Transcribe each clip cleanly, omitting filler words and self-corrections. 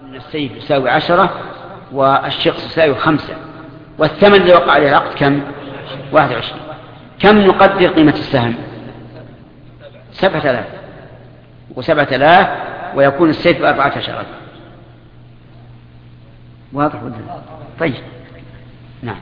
أن السيف يساوي 10 والشقص يساوي 5، والثمن اللي وقع عليه العقد كم؟ 21. كم نقدر قيمة السهم؟ 7000 و7000، ويكون السيف 14,000. واضح ولا؟ طيب نعم.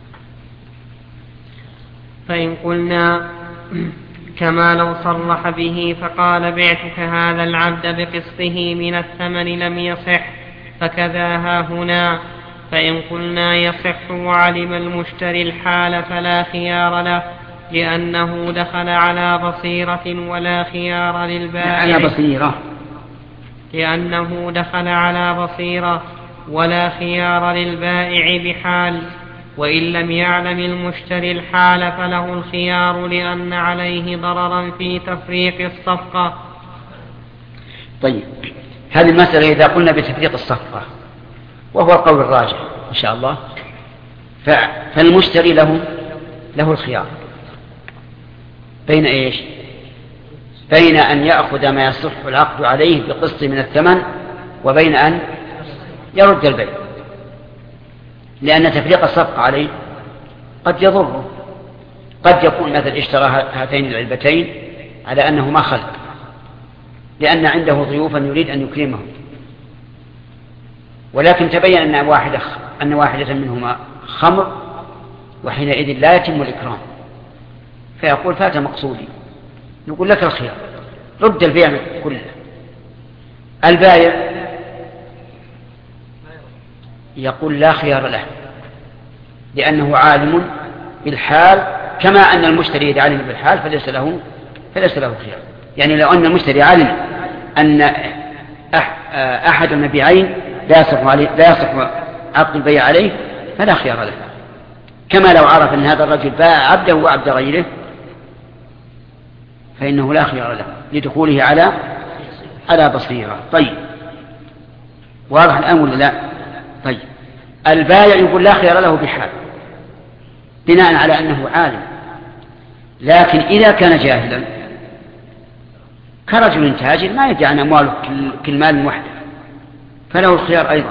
فإن قلنا كما لو صرح به فقال بعتك هذا العبد بقسطه من الثمن لم يصح، فكذا ها هنا. فإن قلنا يصح وعلم المشتري الحال فلا خيار له، لأنه دخل على بصيرة ولا خيار للبائع، لأنه دخل على بصيرة ولا خيار للبائع بحال. وإن لم يعلم المشتري الحال فله الخيار، لأن عليه ضررا في تفريق الصفقة. طيب، هذه المسألة إذا قلنا بتفريق الصفقة، وهو القول الراجح إن شاء الله، فالمشتري له الخيار بين إيش؟ بين أن يأخذ ما يصح العقد عليه بقسط من الثمن، وبين أن يرد البيع، لأن تفريق الصفقة عليه قد يضره. قد يكون مثل اشترى هاتين العلبتين على أنه ما خلق، لأن عنده ضيوفا يريد أن يكرمهم، ولكن تبين أن واحدة منهما خمر، وحينئذ لا يتم الإكرام، فيقول فات مقصودي. نقول لك الخيار، رد البيع كله. البائع يقول لا خيار له، لأنه عالم بالحال، كما أن المشتري إذا علم بالحال فليس له خيار. يعني لو أن المشتري علم أن أحد المبيعين لا يصح عقد البيع عليه فلا خيار له، كما لو عرف أن هذا الرجل باع عبده وعبد غيره فإنه لا خيار له لدخوله على بصيرة. طيب، واضح الآن ولا لا؟ طيب، البائع يقول لا خيار له بحال، بناء على أنه عالم. لكن إذا كان جاهلا كرجل تاجر ما يدعي عن أمواله كالمال وحده، فله الخيار أيضا.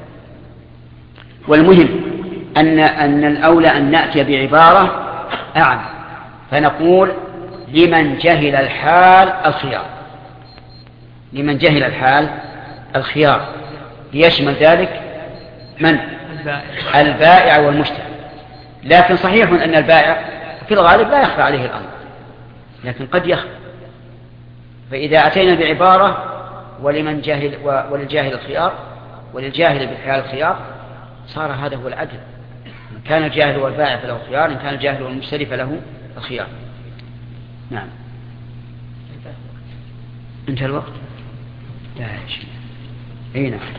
والمهم أن الأولى أن نأتي بعبارة أعم، فنقول لمن جهل الحال الخيار، لمن جهل الحال الخيار، ليشمل ذلك من؟ البائع والمشتري. لكن صحيح أن البائع في الغالب لا يخفى عليه الأمر، لكن قد يخفى. فإذا أتينا بعبارة وللجاهل الخيار وللجاهل بالحال الخيار، صار هذا هو العدل. إن كان الجاهل والبائع فله خيار، إن كان الجاهل والمشتري فله الخيار. نعم. انتهى الوقت؟ لا شيء. أي نعم.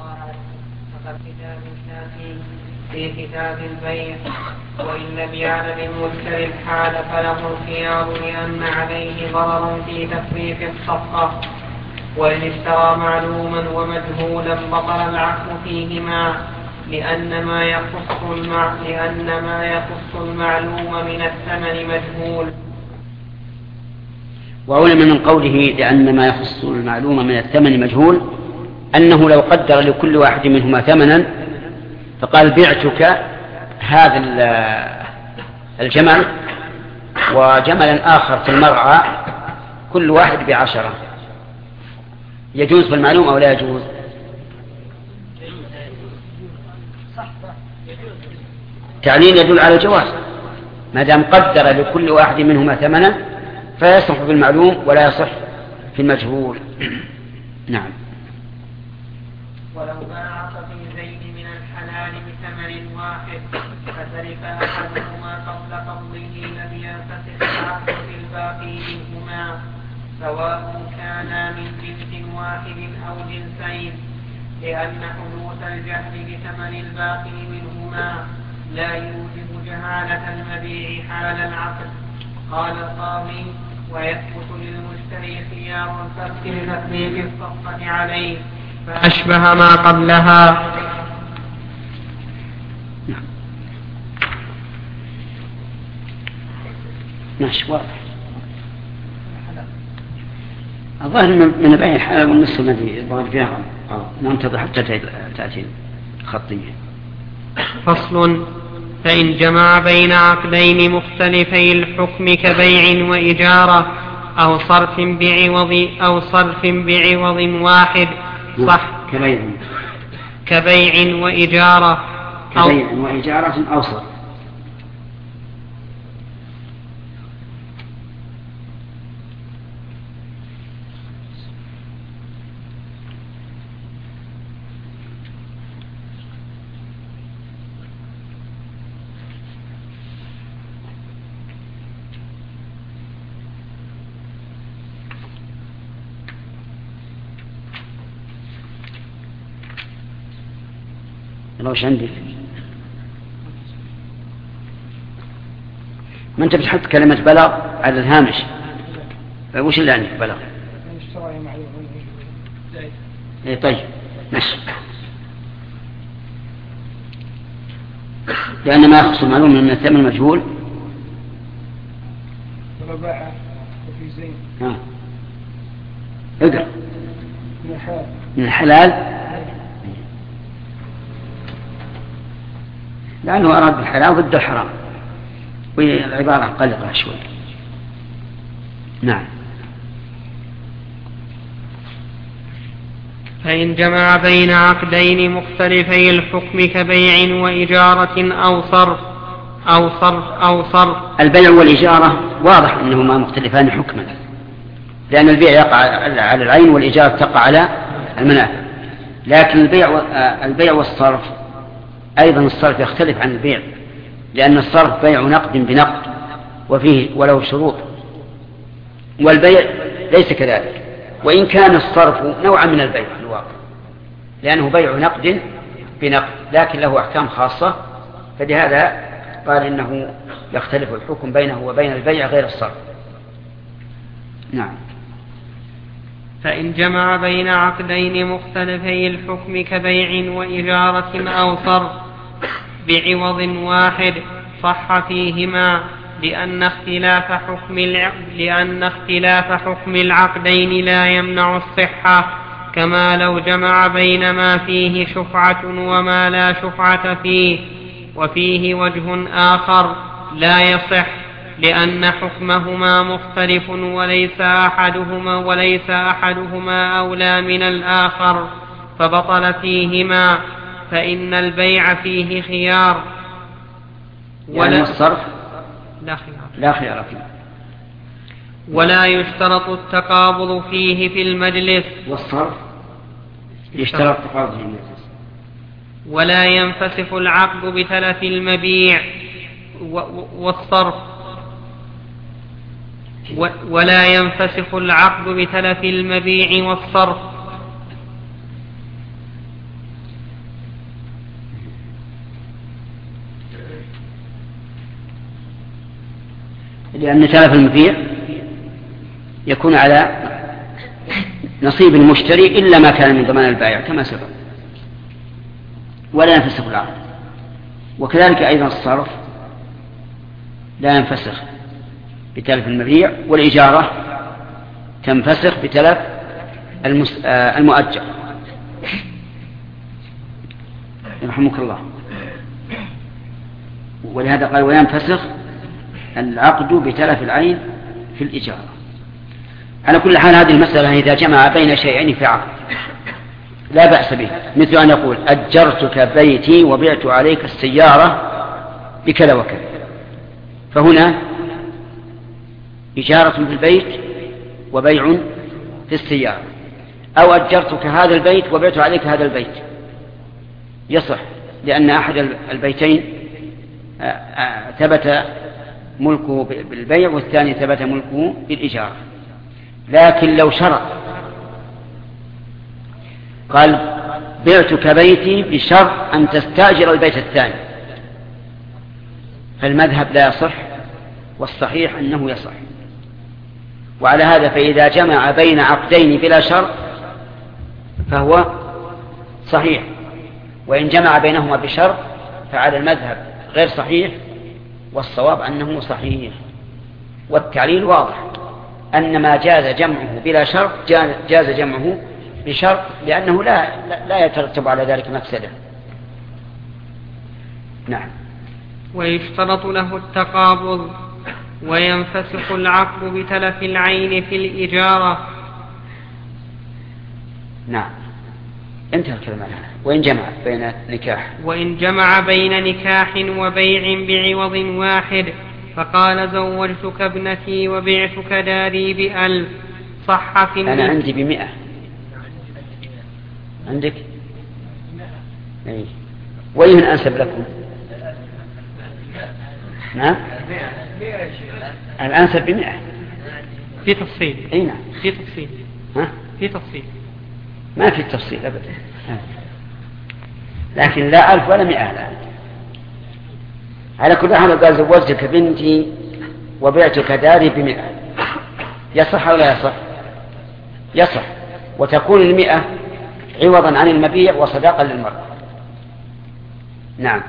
في كتاب البيع: وإن لم يعلم المشتري الحال فله الخيار، لأن عليه ضرر في تفريق الصفقة. وإن اشترى معلوما ومجهولا بطل العقد فيهما، لأن ما يخص المعلوم من الثمن مجهول. وعلم من قوله لأن ما يخص المعلوم من الثمن مجهول أنه لو قدر لكل واحد منهما ثمنا، فقال بعتك هذا الجمل وجملا آخر في المرعى كل واحد ب10، يجوز في المعلوم أو لا يجوز؟ تعليل يدل على الجواز، ما دام قدر لكل واحد منهما ثمنا فيصح في المعلوم ولا يصح في المجهول. نعم. ولو باع في زيد من الحلال بثمن واحد فتلف أحدهما قبل قبضه لم ينفسخ العقد في الباقي منهما، سواء كانا من جنس واحد أو جنسين، لأن حدوث الجهل بثمن الباقي منهما لا يوجب جهالة المبيع حال العقد. قال القاضي: ويثبت للمشتري خيار الفسخ لتثبيت الصفقة عليه، فأشبه ما قبلها. ماشي واضح. الظاهر من بين الحلال والنصف الذي الظاهر فيها ننتظر حتى تأتي الخطية. فصل. فإن جمع بين عقدين مختلفي الحكم كبيع وإجارة أو صرف بعوض واحد صح. كبيع وإجارة أو صرف. وش عندك؟ ما أنت بتحط كلمة بلغ على الهامش، وش اللي عندك بلغ؟ إيه طيب ماشي. لأن ما يخص معلوم من الثمن مجهول. اقرأ. من الحلال لأنه أراد بالحلال ضد الحرام، والعبارة قلقة شوي. نعم. فإن جمع بين عقدين مختلفي الحكم كبيع وإجارة أو صرف. البيع والإجارة واضح أنهما مختلفان حكما، لأن البيع يقع على العين والإجارة تقع على المنافع. لكن البيع والصرف أيضا الصرف يختلف عن البيع، لأن الصرف بيع نقد بنقد وفيه ولو شروط، والبيع ليس كذلك، وإن كان الصرف نوعا من البيع في الواقع، لأنه بيع نقد بنقد لكن له أحكام خاصة، فلهذا قال إنه يختلف الحكم بينه وبين البيع غير الصرف. نعم. فإن جمع بين عقدين مختلفي الحكم كبيع وإجارة أو صرف بعوض واحد صح فيهما، لأن اختلاف حكم العقدين لا يمنع الصحة، كما لو جمع بين ما فيه شفعة وما لا شفعة فيه، وفيه وجه آخر لا يصح، لأن حكمهما مختلف وليس أحدهما أولى من الآخر فبطل فيهما، فإن البيع فيه خيار يعني الصرف لا خيار فيه، ولا يشترط التقابض فيه في المجلس. والصرف يشترط التقابض في المجلس. ولا ينفسخ العقد بتلف المبيع والصرف ولا ينفسخ العقد بتلف المبيع والصرف. لأن تلف المبيع يكون على نصيب المشتري إلا ما كان من ضمان البائع كما سبق، ولا ينفسخ العقد. وكذلك أيضا الصرف لا ينفسخ بتلف المبيع، والإجارة تنفسخ بتلف المؤجر. يرحمك الله. ولهذا قال وينفسخ العقد بتلف العين في الإجارة. على كل حال هذه المسألة إذا جمع بين شيئين في عقد لا بأس به، مثل أن يقول أجرتك بيتي وبعت عليك السيارة بكذا وكذا، فهنا إجارة في البيت وبيع في السيارة. أو أجرتك هذا البيت وبعت عليك هذا البيت، يصح، لأن أحد البيتين ثبت ملكه بالبيع والثاني ثبت ملكه بالإجارة. لكن لو شرط قال بعتك بيتي بشرط أن تستأجر البيت الثاني، فالمذهب لا يصح، والصحيح أنه يصح. وعلى هذا فإذا جمع بين عقدين بلا شرط فهو صحيح، وإن جمع بينهما بشرط فعلى المذهب غير صحيح، والصواب أنه صحيح، والتعليل واضح. أن ما جاز جمعه بلا شرط جاز جمعه بشرط، لأنه لا يترتب على ذلك مفسدة. نعم. ويشترط له التقابض، وينفسخ العقد بتلف العين في الإجارة. نعم، انتهى الكلام عنها. وإن جمع بين نكاح وبيع بعوض واحد، فقال زوجتك ابنتي وبعتك داري ب1000، صح في أنا عندي ب100. عندك؟ أي. وأيهن أنسب لكم؟ نعم، الأنسب ب100. في تفصيل. أي نعم، في تفصيل. ها؟ في تفصيل. ما في تفصيل أبدا، لكن لا 1000 ولا 100 الآن. على كل حال قال زوجتك بنتي وبعتك داري ب100، يصح أو لا يصح؟ يصح، وتكون 100 عوضا عن المبيع وصداقا للمرأة. نعم،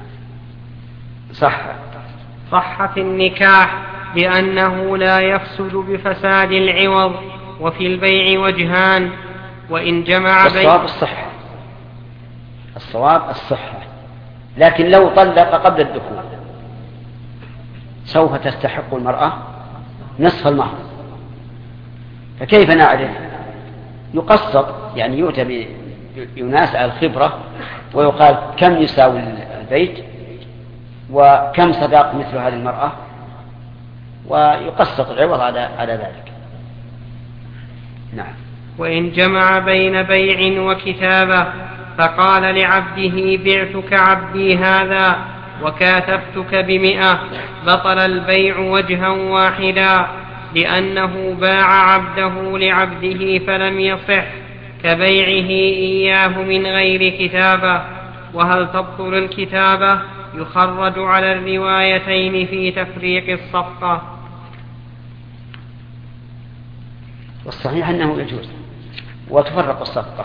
صح في النكاح لأنه لا يفسد بفساد العوض. وفي البيع وجهان، وإن جمع الصواب الصحة، لكن لو طلق قبل الدخول سوف تستحق المرأة نصف المهر، فكيف نعرف؟ يقسط، يعني يؤتى بيناس على الخبرة ويقال كم يساوي البيت وكم صداق مثل هذه المرأة، ويقسط العوض على ذلك. نعم. وإن جمع بين بيع وكتابة، فقال لعبده بعتك عبدي هذا وكاتبتك ب100، بطل البيع وجها واحدا، لأنه باع عبده لعبده فلم يصح، كبيعه إياه من غير كتابة. وهل تبطل الكتابة؟ يخرج على الروايتين في تفريق الصفقة. والصحيح أنه يجوز وتفرق الصفقة.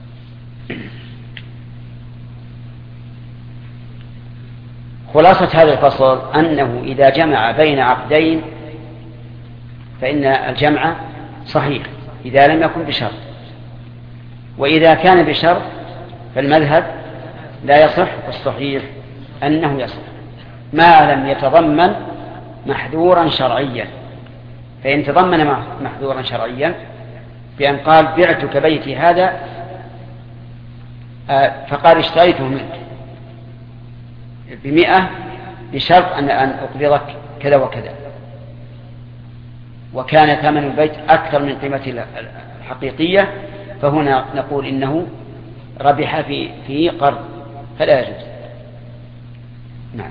خلاصة هذا الفصل أنه إذا جمع بين عقدين فإن الجمع صحيح إذا لم يكن بشرط، وإذا كان بشرط فالمذهب لا يصح، والصحيح أنه يصح ما لم يتضمن محذورا شرعيا. فإن تضمن محذورا شرعيا بأن قال بعتك بيتي هذا فقال اشتريته منك ب100 بشرط أن أقبضك كذا وكذا، وكان ثمن البيت أكثر من قيمته الحقيقية، فهنا نقول إنه ربح في قرض، فلا يجوز. نعم.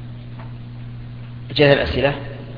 جاءت الأسئلة.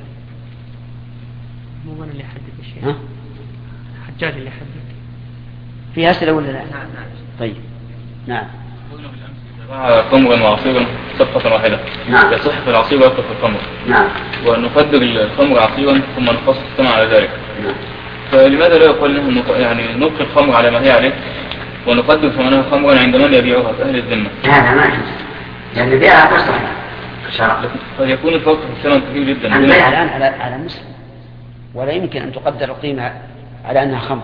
مو أنا اللي حدد الشيء، حجاج اللي حدد. فيها أسئلة ولا لا؟ نعم. طيب. نعم. خمرا وعصيرا صفقة واحدة. نعم. يصح في العصير ويصح في الخمر. نعم. ونقدر الخمر عصيرا ثم نقص الثمن على ذلك. نعم. فلماذا لا يقول انه يعني نبقي الخمر على ما هي عليه ونقدر ثمنها خمرا عند من يبيعها في أهل الذمة؟ هذا ما يجوز، لأن البيع غير صحيح شرعا. قد يكون الفرق في الثمن كبير جدا. البيع الآن على مسلم، ولا يمكن أن تقدر القيمة على أنها خمر.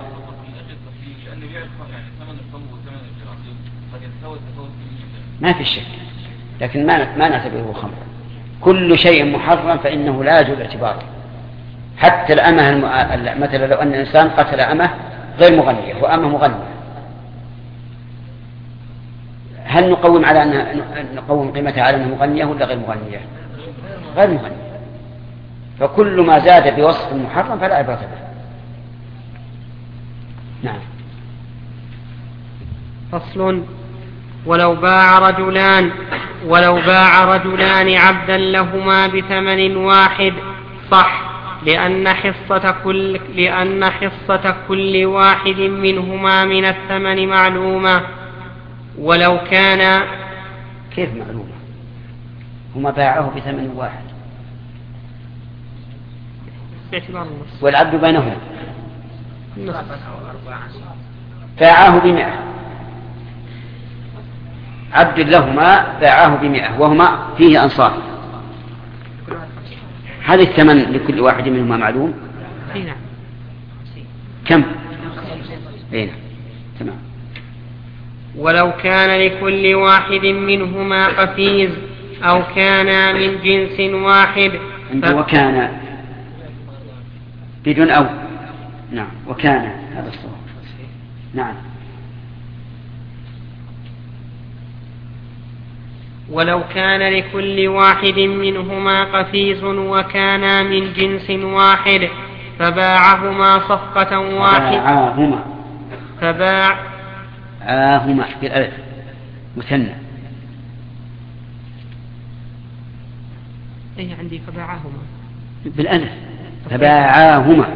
ما في شك، لكن ما نعتبره خمر. كل شيء محرم فإنه لا يجوز اعتباره. حتى الأمة مثلا لو أن الإنسان قتل أمة غير مغنية وأمة مغنية، هل نقوم على أن نقوم قيمتها على أنها مغنية ولا غير مغنية؟ غير مغنية. فكل ما زاد بوصف محرم فلا عبرة به. نعم. فصل. ولو باع رجلان عبدا لهما بثمن واحد صح، لأن حصة كل واحد منهما من الثمن معلومة. ولو كان كيف معلومة؟ هما باعه بثمن واحد والعبد بينهما باعه ب100، عبد لهما باعه ب100 وهما فيه أنصاف. هذا الثمن لكل واحد منهما معلوم. نعم. كم؟ نعم. تمام. ولو كان لكل واحد منهما قفيز أو كانا من جنس واحد وكان بدون أو. نعم. وكان هذا الصواب. نعم. ولو كان لكل واحد منهما قفيز وكانا من جنس واحد فباعهما صفقة واحدة. فباعهما بالألف مثنى. أي عندي فباعهما بالألف. فباعهما.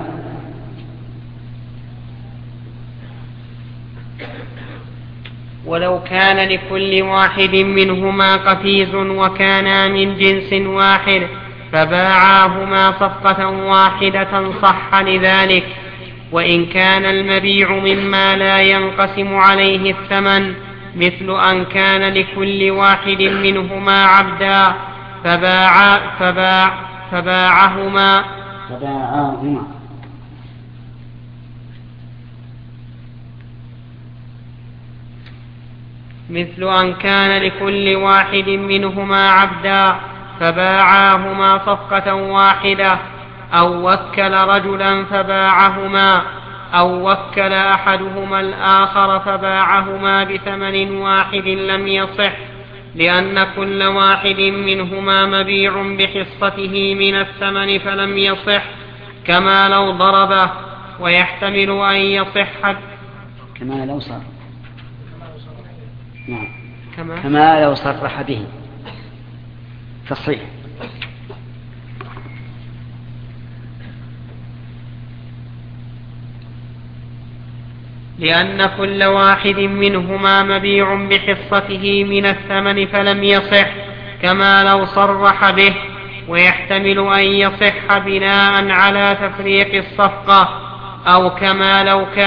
ولو كان لكل واحد منهما قفيز وكانا من جنس واحد فباعاهما صفقة واحدة صح لذلك. وإن كان المبيع مما لا ينقسم عليه الثمن مثل أن كان لكل واحد منهما عبدا فباعهما مثل أن كان لكل واحد منهما عبدا فباعاهما صفقة واحدة أو وكل رجلا فباعهما أو وكل أحدهما الآخر فباعهما بثمن واحد لم يصح لأن كل واحد منهما مبيع بحصته من الثمن فلم يصح كما لو ضربه. ويحتمل أن يصح كما لو صار. نعم. كما لو صرح به تصحيح. لأن كل واحد منهما مبيع بحصته من الثمن فلم يصح كما لو صرح به. ويحتمل أن يصح بناء على تفريق الصفقة أو كما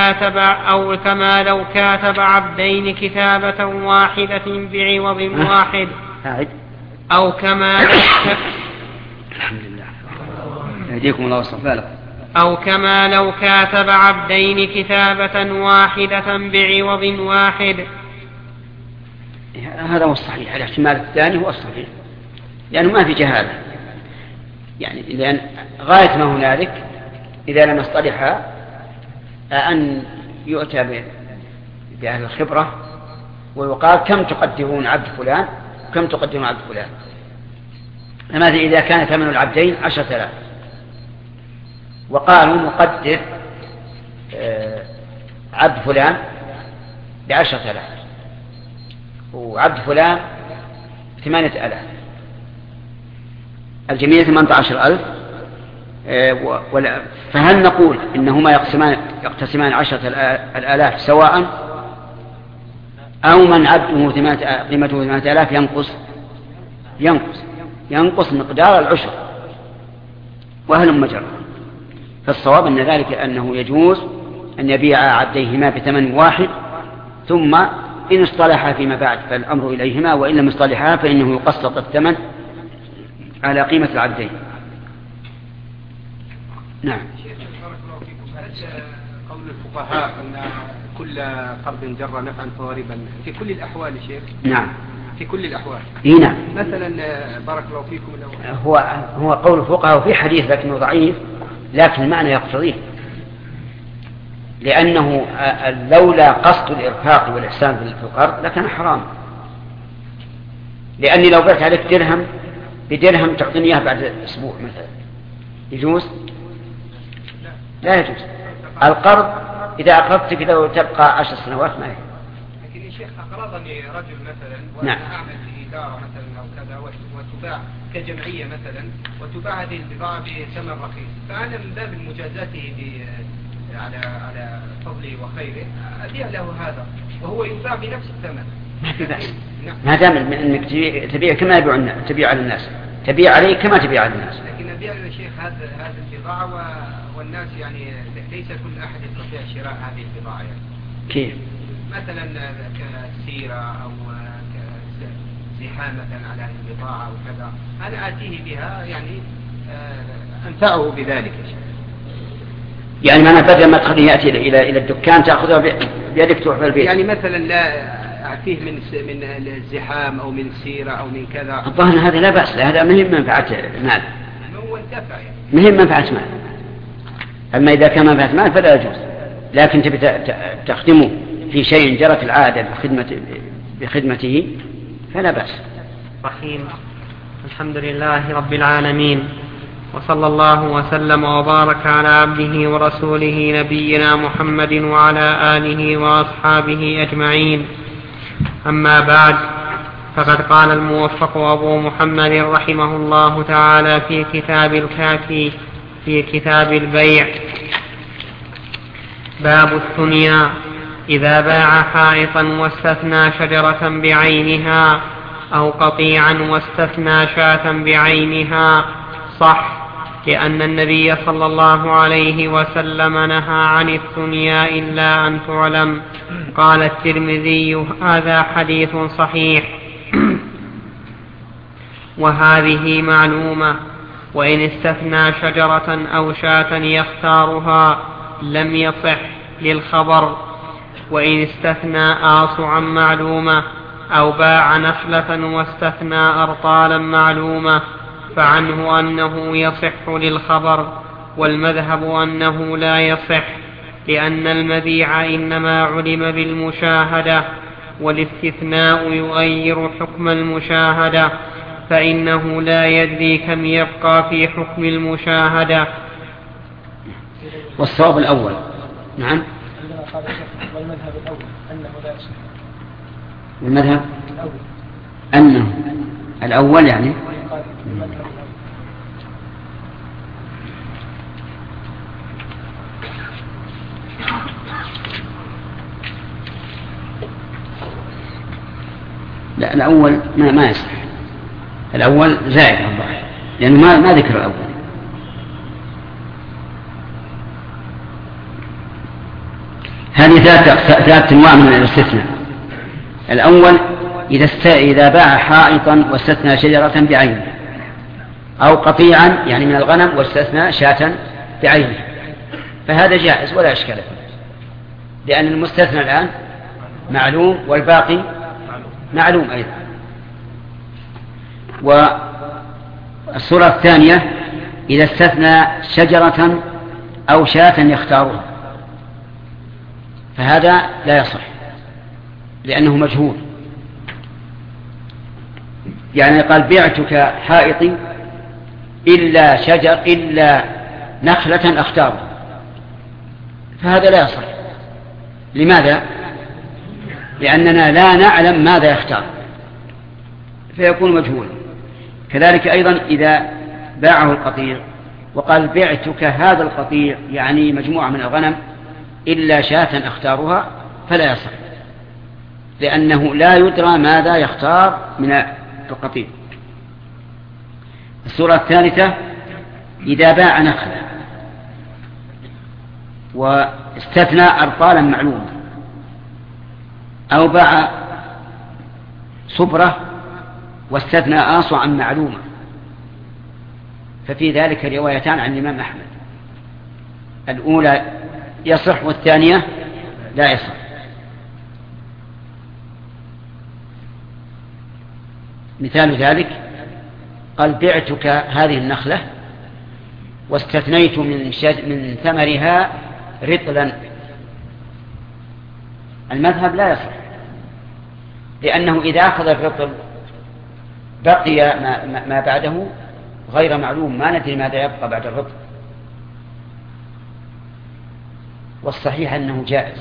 لو كاتب عبدين كتابة واحدة بعوض واحد أو كما الحمد لله يهديكم الله ويصلح. أو كما لو كاتب عبدين كتابة واحدة بعوض واحد. هذا هو الصحيح. الاحتمال الثاني هو الصحيح لأنه ما في جهالة يعني لأن غاية ما هنالك إذا لم يصطلحا أن يؤتى بأهل الخبرة ويقال كم تقدرون عبد فلان كم تقدرون عبد فلان. فماذا إذا كان ثمن العبدين 10,000 وقالوا نقدر عبد فلان ب10,000 وعبد فلان 8,000 الجميع 18,000. فهل نقول إنهما يقتسمان 10,000 سواء أو من عبده قيمته 8,000 ينقص مقدار العشر وهل مجرى. فالصواب أن ذلك أنه يجوز أن يبيع عبديهما بثمن واحد ثم إن اصطلحا فيما بعد فالأمر إليهما وإن لم يصطلحا فإنه يقسط الثمن على قيمة العبدين. نعم. قول الفقهاء أن كل قرض جر نفعا فهو ربا في كل الأحوال شيخ؟ نعم في كل الأحوال. نعم. مثلا بارك الله فيكم هو قول الفقهاء في حديث لكنه ضعيف لكن المعنى يقتضيه لأنه لولا قصد الإرفاق والإحسان في القرض لكان حرام. لأني لو بعت عليك درهم بدرهم تعطيني إياه بعد أسبوع مثلا يجوز؟ لا يجوز. القرض إذا أقرضتك لو تبقى 10 سنوات ما يجوز. لكن يا شيخ أقرضني رجل مثلا وأنا نعم. أعمل في إدارة مثلا أو كذا وتباع كجمعية مثلا وتباع هذه البضاعة بثمن رخيص فأنا من باب مجازاته على فضله وخيره أبيع له هذا وهو يباع بنفس الثمن. ما دام أنك تبيع كما تبيع على الناس تبيع عليه كما تبيع على الناس. لكن أبيع يا شيخ هذا البضاعة والناس يعني ليس كل أحد يستطيع شراء هذه البضاعة يعني. كيف؟ مثلا كسيرة أو كزحامة على هذه البضاعة وكذا أنا آتيه بها يعني أنفعه بذلك يا شيخ. يعني معنى بدل ما تخليه يأتي إلى الدكان تأخذها بيدك تروح في البيت. يعني مثلا لا فيه من الزحام أو من السيرة أو من كذا. الظاهر هذا لا بأس، هذا مهم منفعة مال. هو انتفع يعني. مهم منفعة مال. أما إذا كان منفعة مال فلا يجوز، لكن تبي تخدمه في شيء جرت العادة بخدمته فلا بأس. رحيم. الحمد لله رب العالمين، وصلى الله وسلم وبارك على عبده ورسوله نبينا محمد وعلى آله وأصحابه أجمعين. أما بعد، فقد قال الموفق أبو محمد رحمه الله تعالى في كتاب الكافي في كتاب البيع: باب الثنيا: إذا باع حائطا واستثنى شجرة بعينها أو قطيعا واستثنى شاة بعينها صح، لأن النبي صلى الله عليه وسلم نهى عن الثنيا إلا أن تعلم. قال الترمذي: هذا حديث صحيح. وهذه معلومة، وإن استثنى شجرة أو شاة يختارها لم يصح للخبر. وإن استثنى آصعا معلومة أو باع نخلة واستثنى أرطالا معلومة فعنه أنه يصح للخبر، والمذهب أنه لا يصح، لأن المبيع إنما علم بالمشاهدة، والاستثناء يغير حكم المشاهدة، فإنه لا يدري كم يبقى في حكم المشاهدة. والصواب الأول. نعم. والمذهب الأول أنه لا يصح. والمذهب أنه الأول يعني لا، الأول ما يصح. الأول زائد الظاهر، لأنه ما ذكر الأول. هذه ثلاث أنواع من الاستثناء. الأول إذا باع حائطا واستثنى شجرة بعينه، أو قطيعا يعني من الغنم واستثنى شاة بعينه، فهذا جائز ولا إشكال فيه، لأن المستثنى الآن معلوم والباقي معلوم أيضا. والصورة الثانية إذا استثنى شجرة أو شاة يختارها، فهذا لا يصح لأنه مجهول. يعني قال: بعتك حائطي إلا نخلة أختاره، فهذا لا يصح. لماذا؟ لأننا لا نعلم ماذا يختار، فيكون مجهولا. كذلك أيضا إذا باعه القطيع وقال: بعتك هذا القطيع يعني مجموعة من الغنم إلا شاة أختارها، فلا يصح، لأنه لا يدرى ماذا يختار من القطيع. الصورة الثالثة إذا باع نخلة واستثنى أرطالا معلومة، أو باع صبرة واستثنى آصعا معلومة، ففي ذلك روايتان عن الإمام أحمد، الأولى يصح والثانية لا يصح. مثال ذلك قال: بعتك هذه النخلة واستثنيت من ثمرها رطلا، المذهب لا يصح، لأنه إذا أخذ الرطل بقي ما بعده غير معلوم، ما ندري ماذا يبقى بعد الرطل. والصحيح أنه جائز،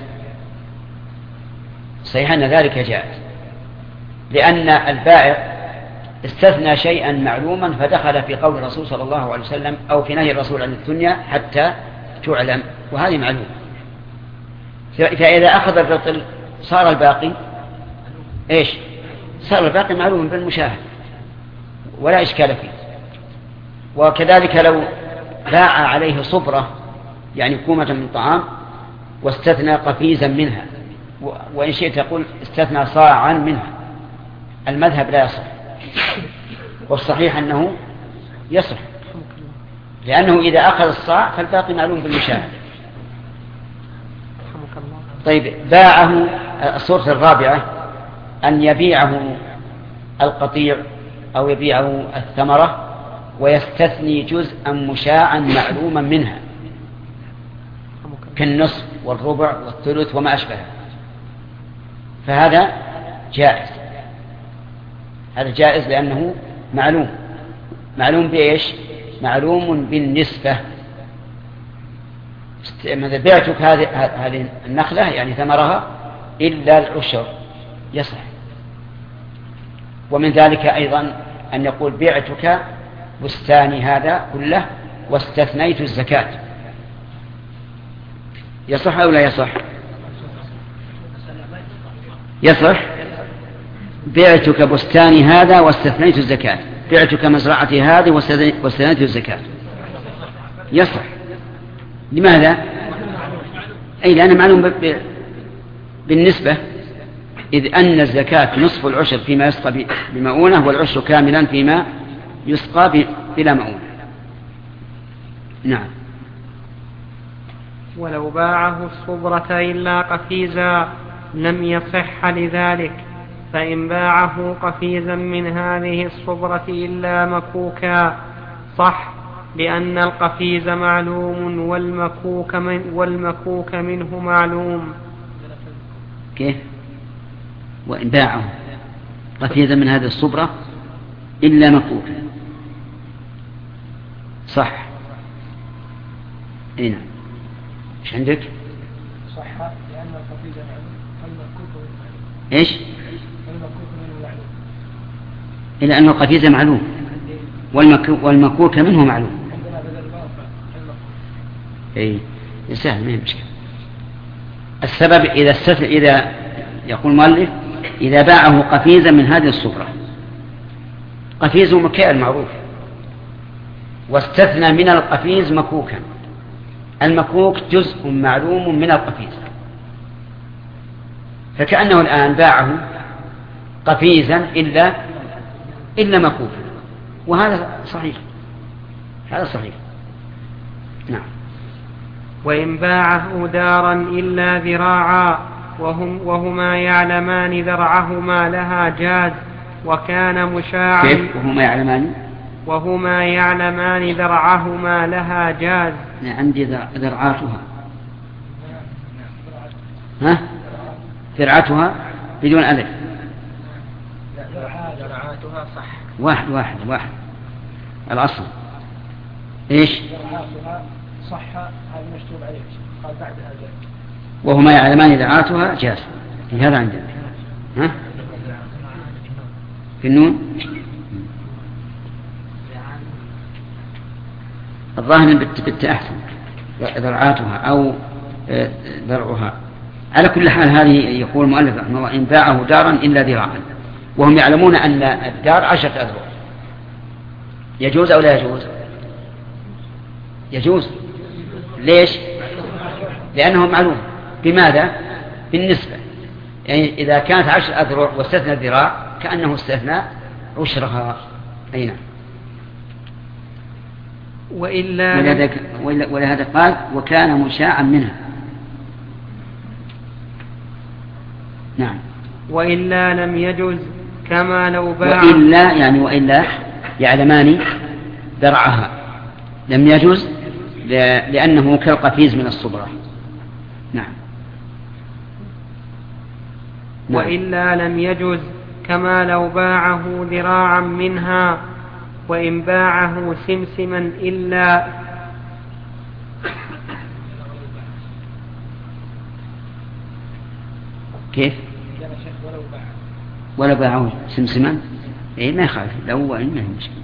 صحيح أن ذلك جائز، لأن البائع استثنى شيئا معلوما فدخل في قول الرسول صلى الله عليه وسلم أو في نهي الرسول عن الثنيا حتى تعلم، وهذه معلومة. فإذا أخذ الرطل صار الباقي إيش؟ صار الباقي معلوم بالمشاهد ولا إشكال فيه. وكذلك لو باع عليه صبرة يعني كومة من طعام واستثنى قفيزا منها، وإن شئت تقول استثنى صاعا منها، المذهب لا يصح، والصحيح أنه يصح، لأنه إذا أخذ الصاع فالباقي معلوم بالمشاهد. طيب باعه الصورة الرابعة أن يبيعه القطيع أو يبيعه الثمرة ويستثني جزءا مشاعا معلوما منها كالنصف والربع والثلث وما أشبهه، فهذا جائز. هذا جائز لأنه معلوم بإيش؟ معلوم بالنسبة. ماذا بعتك هذه النخلة يعني ثمرها إلا العشر يصح. ومن ذلك أيضا أن يقول بعتك بستاني هذا كله واستثنيت الزكاة، يصح أو لا يصح؟ يصح. بعتك بستاني هذا واستثنيت الزكاة، بعتك مزرعتي هذه واستثنيت الزكاة، يصح. لماذا؟ أي لأنه معلوم بالنسبة، إذ أن الزكاة نصف العشر فيما يسقى بمؤونة والعشر كاملا فيما يسقى بلا مؤونة. نعم. ولو باعه الصبرة إلا قفيزا لم يصح لذلك، فإن باعه قفيزا من هذه الصبرة إلا مكوكا صح، لأن القفيز معلوم والمكوك منه معلوم. كيف؟ وإن باعه قفيزا من هذه الصبرة إلا مكوكا صح. نعم. ايش عندك؟ صح لأن القفيز معلوم والمكوك منه معلوم. ايش؟ والمكوك منه معلوم. إلا أن القفيز معلوم والمكوك منه معلوم. عندنا بدل المرفع المكوك. اي سهل، ما هي مشكلة. السبب إذا يقول المؤلف إذا باعه قفيزا من هذه الصبرة، قفيز مكيال معروف، واستثنى من القفيز مكوكا، المكوك جزء معلوم من القفيز، فكأنه الآن باعه قفيزا إلا مكوكا، وهذا صحيح، هذا صحيح. نعم. وإن باعه دارا إلا ذراعا وهما يعلمان ذرعهما لها جاز، وكان مشاعا. كيف وهما يعلمان ذرعهما لها جاز؟ عندي ذرعاتها. ها؟ ذرعاتها بدون ألف. ذرعاتها صح. واحد الأصل إيش؟ ذرعاتها صح، هذا مكتوب عليه قال بعدها جاز. وهما يعلمان ذرعاتها جاز، في هذا عندنا. ها؟ في النون الظاهر بالتأحسن ذرعاتها أو ذرعها. على كل حال هذه يقول المؤلف رحمه الله إن باعه دارا إلا ذراعا، وهم يعلمون أن الدار 10 أذرع، يجوز أو لا يجوز؟ يجوز. ليش؟ لأنه معلوم. بماذا؟ بالنسبة، يعني إذا كانت 10 أذرع واستثنى الذراع كأنه استثنى عشرها. أي نعم. ولهذا قال وكان مشاعا منها. نعم. وإلا لم يجوز كما لو باع. وإلا يعلمان ذرعها لم يجوز لأنه كالقفيز من الصبرة. نعم. وإلا لم يجوز كما لو باعه ذراعا منها، وإن باعه سمسما إلا كيف؟ ولو باعه سمسما إيه ما يخالف، لو وإن ما هي مشكلة.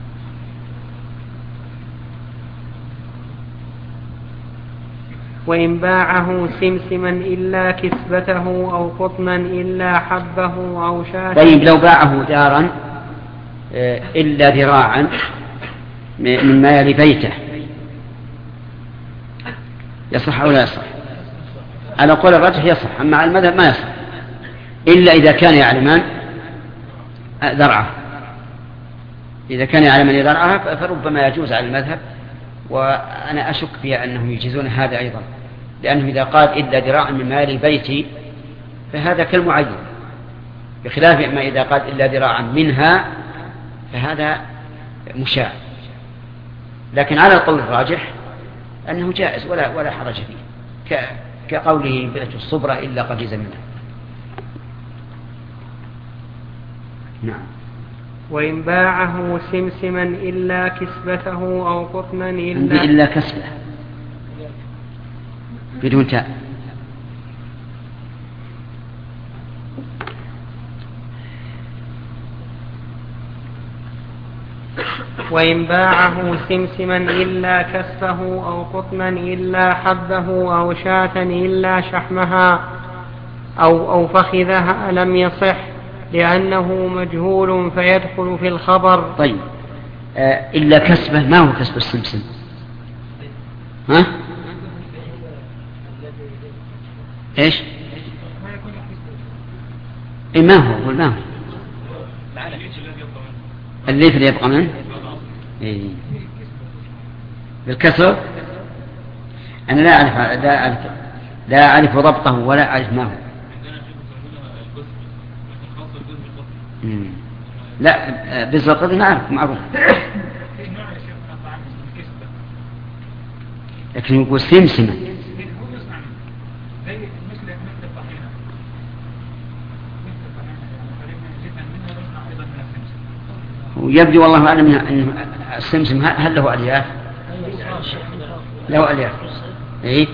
وإن باعه سمسما إلا كسبته أو قطنا إلا حبه أو شاة. طيب لو باعه دارا إلا ذراعا مما يلي بيته يصح أو لا يصح؟ على قول الرجح يصح، أما على المذهب ما يصح إلا إذا كان يعلمان ذرعه. إذا كان يعلمان ذرعها فربما يجوز على المذهب، وأنا أشك في أنهم يجيزون هذا أيضا، لأنه إذا قال إلا ذراعا من مال بيتي فهذا كالمعين، بخلاف ما إذا قال إلا ذراعا منها فهذا مشاع. لكن على القول الراجح أنه جائز ولا حرج فيه، كقوله بئت الصبرة إلا قبيزا منها. نعم. وإن باعه سمسما إلا كسبته أو قطنا إلا كسبه بدون تاء. وإن باعه سمسما إلا كسفه أو قطنا إلا حبه أو شاة إلا شحمها أو فخذها لم يصح، لأنه مجهول فيدخل في الخبر. طيب إلا كسبه، ما هو كسب السمسم؟ ها؟ إيش؟ ما هو الليف اللي يبقى منه بالكسر. أنا لا أعرف ضبطه ولا أعرف ما هو. لا بالضبط نعرف معروف، لكن يقول سمسمة ويبدو والله أعلم أن السمسم هل له ألياف؟ له ألياف. إيه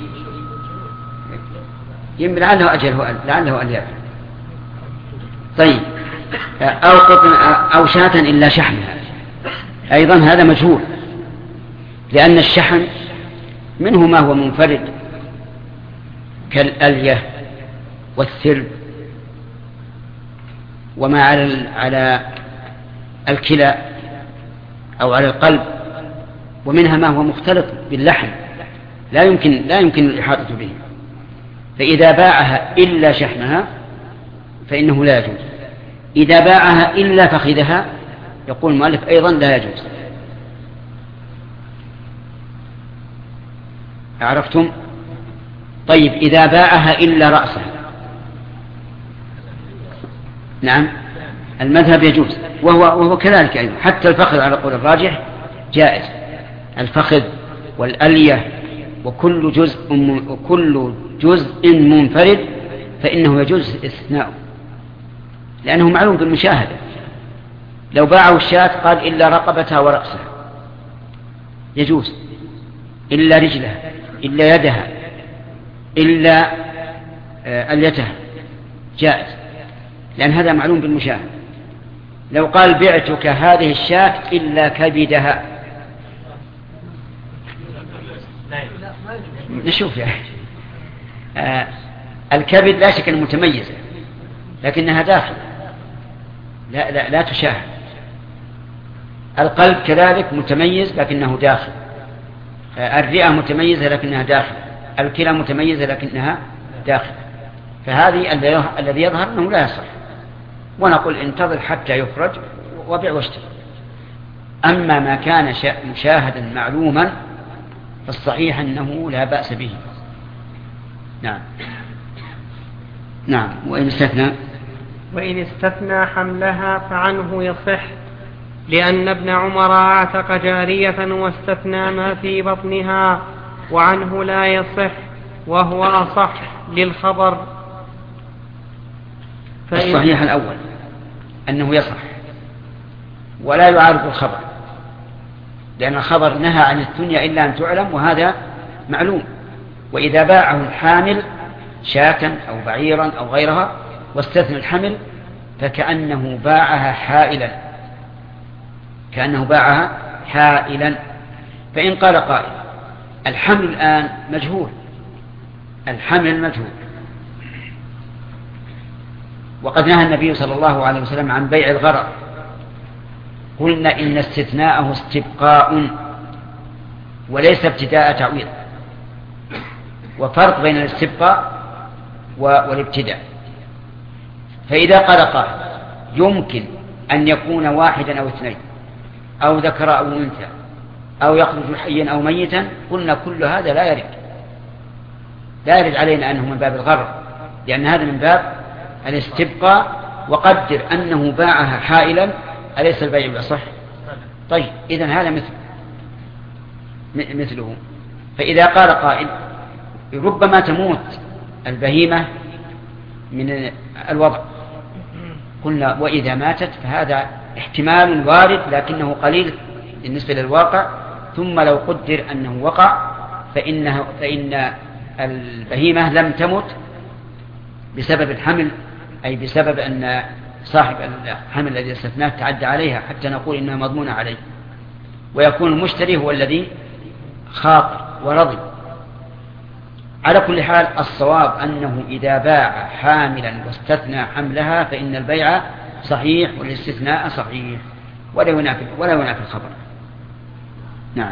يمكن لعله أجل لعله ألياف. طيب أو قطن أو شاة إلا شحمها، أيضا هذا مجهول، لأن الشحم منه ما هو منفرد كالألية والثرب وما على الكلى أو على القلب، ومنها ما هو مختلط باللحم لا يمكن الإحاطة به. فإذا باعها إلا شحمها فإنه لا يجوز. إذا باعها إلا فخذها يقول المؤلف أيضا لا يجوز. عرفتم؟ طيب إذا باعها إلا رأسها، نعم المذهب يجوز، وهو كذلك أيضا. حتى الفخذ على قول الراجح جائز، الفخذ والألية وكل جزء منفرد فإنه يجوز استثناؤه، لأنه معلوم بالمشاهدة. لو باعوا الشاة قال إلا رقبتها ورأسها يجوز، إلا رجلها إلا يدها إلا أليتها جائز، لأن هذا معلوم بالمشاهدة. لو قال بعتك هذه الشاة إلا كبدها، نشوف يعني الكبد لا شك أنه متميز، لكنها داخل لا تشاهد. القلب كذلك متميز لكنه داخل، الرئة متميزة لكنها داخل، الكلى متميزة لكنها داخل. فهذه الذي يظهر أنه لا يصح، ونقول انتظر حتى يخرج وبيع واشتري. أما ما كان مشاهدا معلوما فالصحيح أنه لا بأس به. نعم. وإن استثنى حملها فعنه يصح، لأن ابن عمر اعتق جارية واستثنى ما في بطنها، وعنه لا يصح، وهو أصح للخبر. الصحيح الأول أنه يصح ولا يعارض الخبر، لأن الخبر نهى عن الثنيا إلا أن تعلم، وهذا معلوم. وإذا باعه الحامل شاة أو بعيرا أو غيرها واستثنى الحمل فكأنه باعها حائلا. فإن قال قائل الحمل الآن مجهول، وقد نهى النبي صلى الله عليه وسلم عن بيع الغرر، قلنا إن استثناءه استبقاء وليس ابتداء تعويض، وفرق بين الاستبقاء والابتداء. فإذا قال قائل يمكن أن يكون واحدا أو اثنين أو ذكر أو أنثى أو يخرج حيا أو ميتا، قلنا كل هذا لا يرد، لا يرد علينا أنه من باب الغرر، لأن هذا من باب الاستبقاء، لأن هذا من باب الاستبقاء. وقدر أنه باعها حائلا، أليس البيع بأصح؟ طيب إذن هذا مثله. فإذا قال قائل ربما تموت البهيمة من الوضع، قلنا وإذا ماتت فهذا احتمال وارد لكنه قليل بالنسبة للواقع. ثم لو قدر أنه وقع فإن البهيمة لم تمت بسبب الحمل، أي بسبب أن صاحب الحمل الذي استثناه تعدى عليها حتى نقول إنها مضمونة عليه، ويكون المشتري هو الذي خاطر ورضي. على كل حال الصواب أنه إذا باع حاملا واستثنى حملها فإن البيع صحيح والاستثناء صحيح ولا ينافي الخبر. نعم.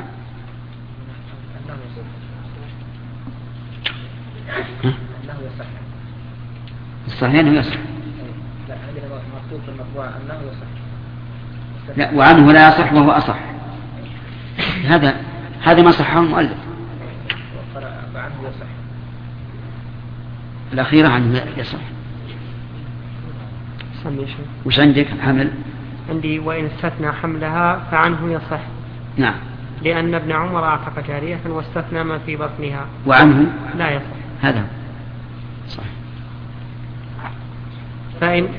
الصحيح أنه يصح. مكتوب في المطبوع أنه يصح. لا، وعنه لا يصح وهو أصح. هذا ما صحه المؤلف. وعنه يصح. الأخيرة عنه يصح. وش عندك الحمل؟ عندي وإن استثنى حملها فعنه يصح. نعم. لأن ابن عمر أعتق جارية واستثنى ما في بطنها. وعنه لا يصح. هذا صح. فإن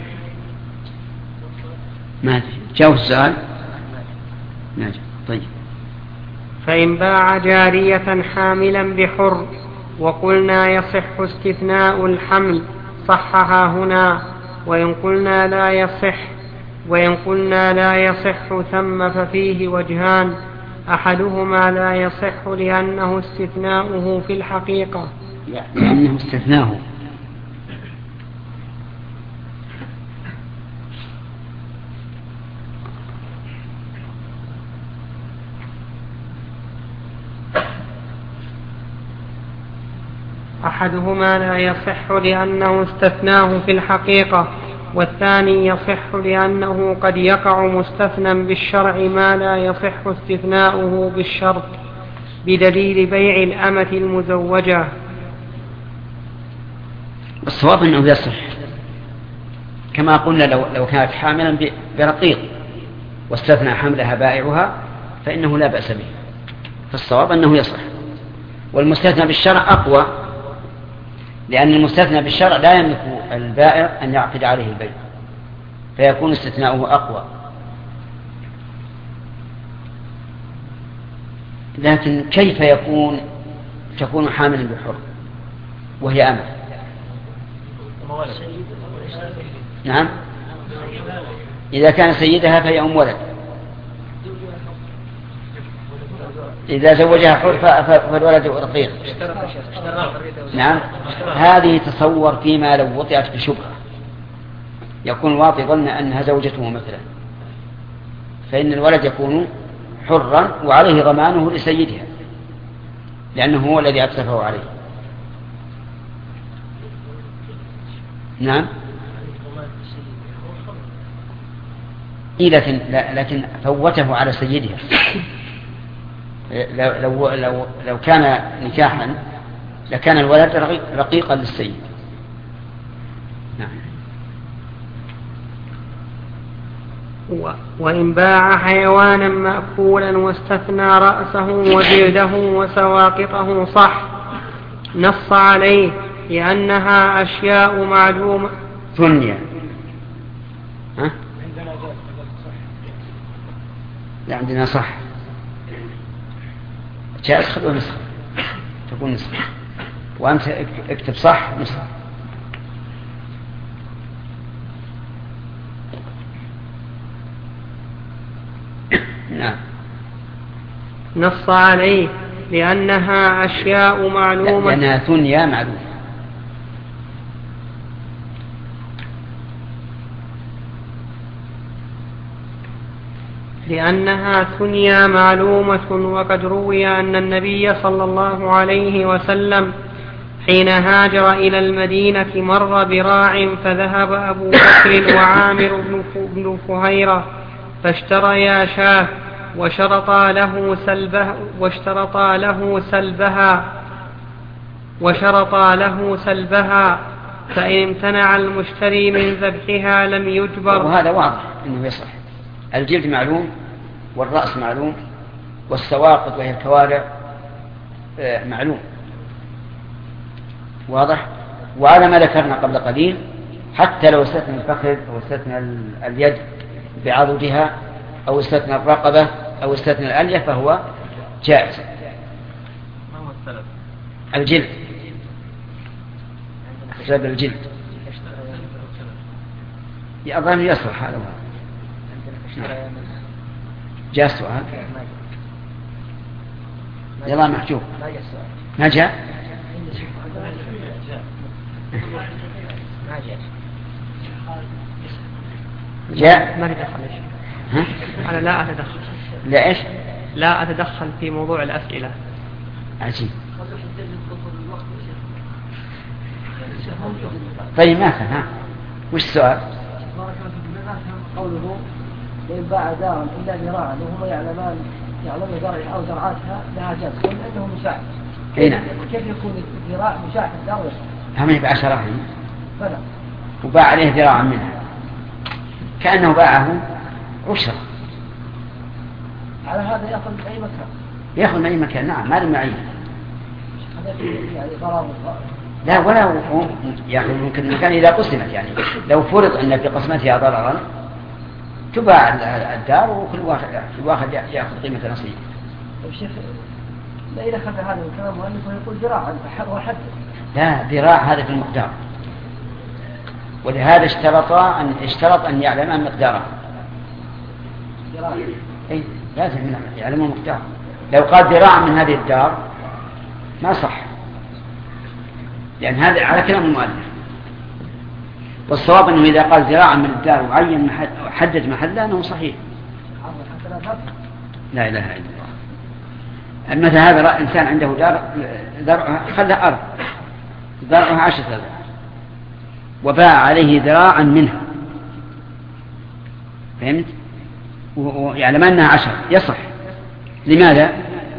ما جاوز السؤال. ناجح. طيب. فإن باع جارية حاملا بحر وقلنا يصح استثناء الحمل صحها هنا، وإن قلنا لا يصح ثم ففيه وجهان. أحدهما لا يصح لأنه استثناؤه في الحقيقة، لأنه استثناه. أحدهما لا يصح لأنه استثناه في الحقيقة، والثاني يصح لأنه قد يقع مستثنى بالشرع ما لا يصح استثناؤه بالشرط، بدليل بيع الأمة المزوجة. الصواب أنه يصح، كما قلنا لو كانت حاملا برقيق واستثنى حملها بائعها فإنه لا بأس به، فالصواب أنه يصح. والمستثنى بالشرع أقوى، لأن المستثنى بالشرع لا يملك البائع أن يعقد عليه البيع، فيكون استثناؤه أقوى. لكن كيف تكون حاملا بحر وهي أمة؟ نعم، إذا كان سيدها فهي أم ولد، إذا زوجها حر فالولد رقيق. نعم، هذه تصور فيما لو وطئت بشبهة يكون الواطئ ظن أنها زوجته مثلا، فإن الولد يكون حرا وعليه ضمانه لسيدها لأنه هو الذي أتلفه عليه. نعم، لكن فوته على سيدها. لو كان نكاحا لكان الولد رقيقا للسيد. نعم. وإن باع حيوانا مأكولا واستثنى رأسه وجلده وسواقطه صح، نص عليه لأنها أشياء معلومة. ثنيا لا، عندنا صح. جاء اسخط ونسخ تكون نسخ، وأنت اكتب صح نسخ. نعم. نص عليه لأنها أشياء معلومة، لأنها ثنيا معلومة. لأنها ثنيا معلومة. وقد روي أن النبي صلى الله عليه وسلم حين هاجر إلى المدينة مر براع فذهب أبو بكر وعامر بن فهيرة فاشتريا شاة واشترطا له سلبها وشرطا له سلبها، فإن امتنع المشتري من ذبحها لم يجبر. وهذا واضح أنه يصح. الجلد معلوم، والرأس معلوم، والسواقط وهي الكوارع معلوم، واضح. وعلى ما ذكرنا قبل قليل، حتى لو استثنى الفخذ أو استثنى اليد بعضدها أو استثنى الرقبة أو استثنى الألية فهو جائز. ما هو السلب؟ الجلد، سلب الجلد أظن يصلح هذا. جاء السؤال؟ يلا محجوب ما جاء؟ جاء؟ ما أتدخل. أنا لا أتدخل. لا إيش؟ لا أتدخل في موضوع الأسئلة. عجيب. طيب ما فهم. وش السؤال؟ قوله وإن باع دارا إلا ذراعا وهما يعلمون زرعها أو زرعاتها لها جنس وأنه مساعد. كيف يكون الذراع مساعد الدار ويصح؟ هم يبيع شراهين بلى، وباع عليه ذراعا منها كأنه باعه عشرة. على هذا يأخذ من أي مكان. يأخذ من أي مكان، نعم، ما له معين. يعني ضرر. لا، ولا يأخذ ممكن المكان إذا قسمت، يعني لو فرض أن في قسمتها ضررا تباع الدار وكل واحد يأخذ قيمة نصيب. طيب شيخ، لا إذا أخذ هذا الكلام مؤلف يقول ذراعا وحد. لا، ذراع هذا في المقدار، ولهذا اشترط أن يعلم مقداره. إيه، لازم يعلم المقدار. لو قال ذراع من هذه الدار ما صح، لأن هذا على كلام المؤلف. والصواب أنه إذا قال ذراعا من الدار وعين حدد محله أنه صحيح. لا إله إلا الله. مثل هذا إنسان عنده دار ذرعها خلها أرض ذرعها 10 ذراع وباع عليه ذراعا منها، فهمت؟ ويعلم أنها 10 يصح. لماذا؟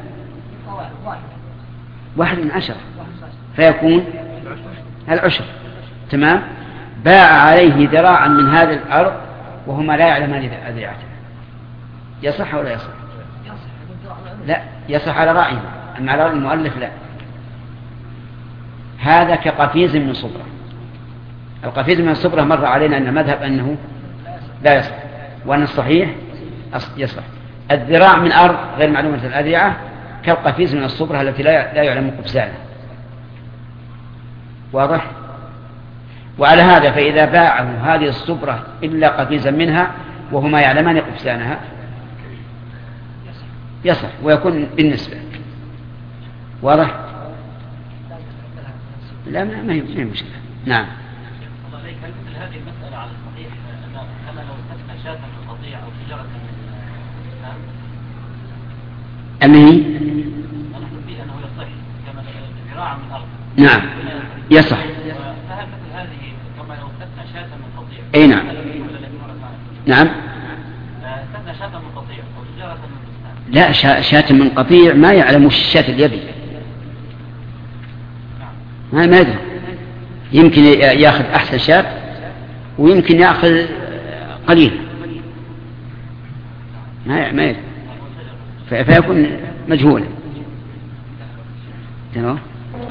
1 من 10 فيكون العشر. تمام. باع عليه ذراعا من هذه الأرض وهما لا يعلمان ذراعته، يصح ولا يصح؟ لا، يصح على رأيه، أما على رأي المؤلف لا. هذا كقفيز من صبرة. القفيز من الصبرة مر علينا أن المذهب أنه لا يصح، وأن الصحيح يصح. الذراع من أرض غير معلومة الأذرعة كالقفيز من الصبرة التي لا يعلم قفزانها، واضح؟ وعلى هذا فإذا باعه هذه الصبرة إلا قفيزا منها وهما يعلمان قفزانها يصح ويكون بالنسبة، واضح؟ لا، ما هي مشكلة. نعم. الله عليك، هل مثل هذه المسألة على الصحيح كما لو استثنى شاة من قطيع أو شجرة من أمني؟ نحن فيه أنه يصح كما ذراع من الأرض. نعم يصح. فهل مثل هذه كما لو استثنى شاة من قطيع؟ أي نعم. نعم. استثنى شاة من قطيع أو شجرة من بستان. لا، شاة من قطيع ما يعلم الشاة اليبي، ما يدري. يمكن يأخذ أحسن شاة ويمكن يأخذ قليل، ما يدري، فيكون مجهولا. تمام.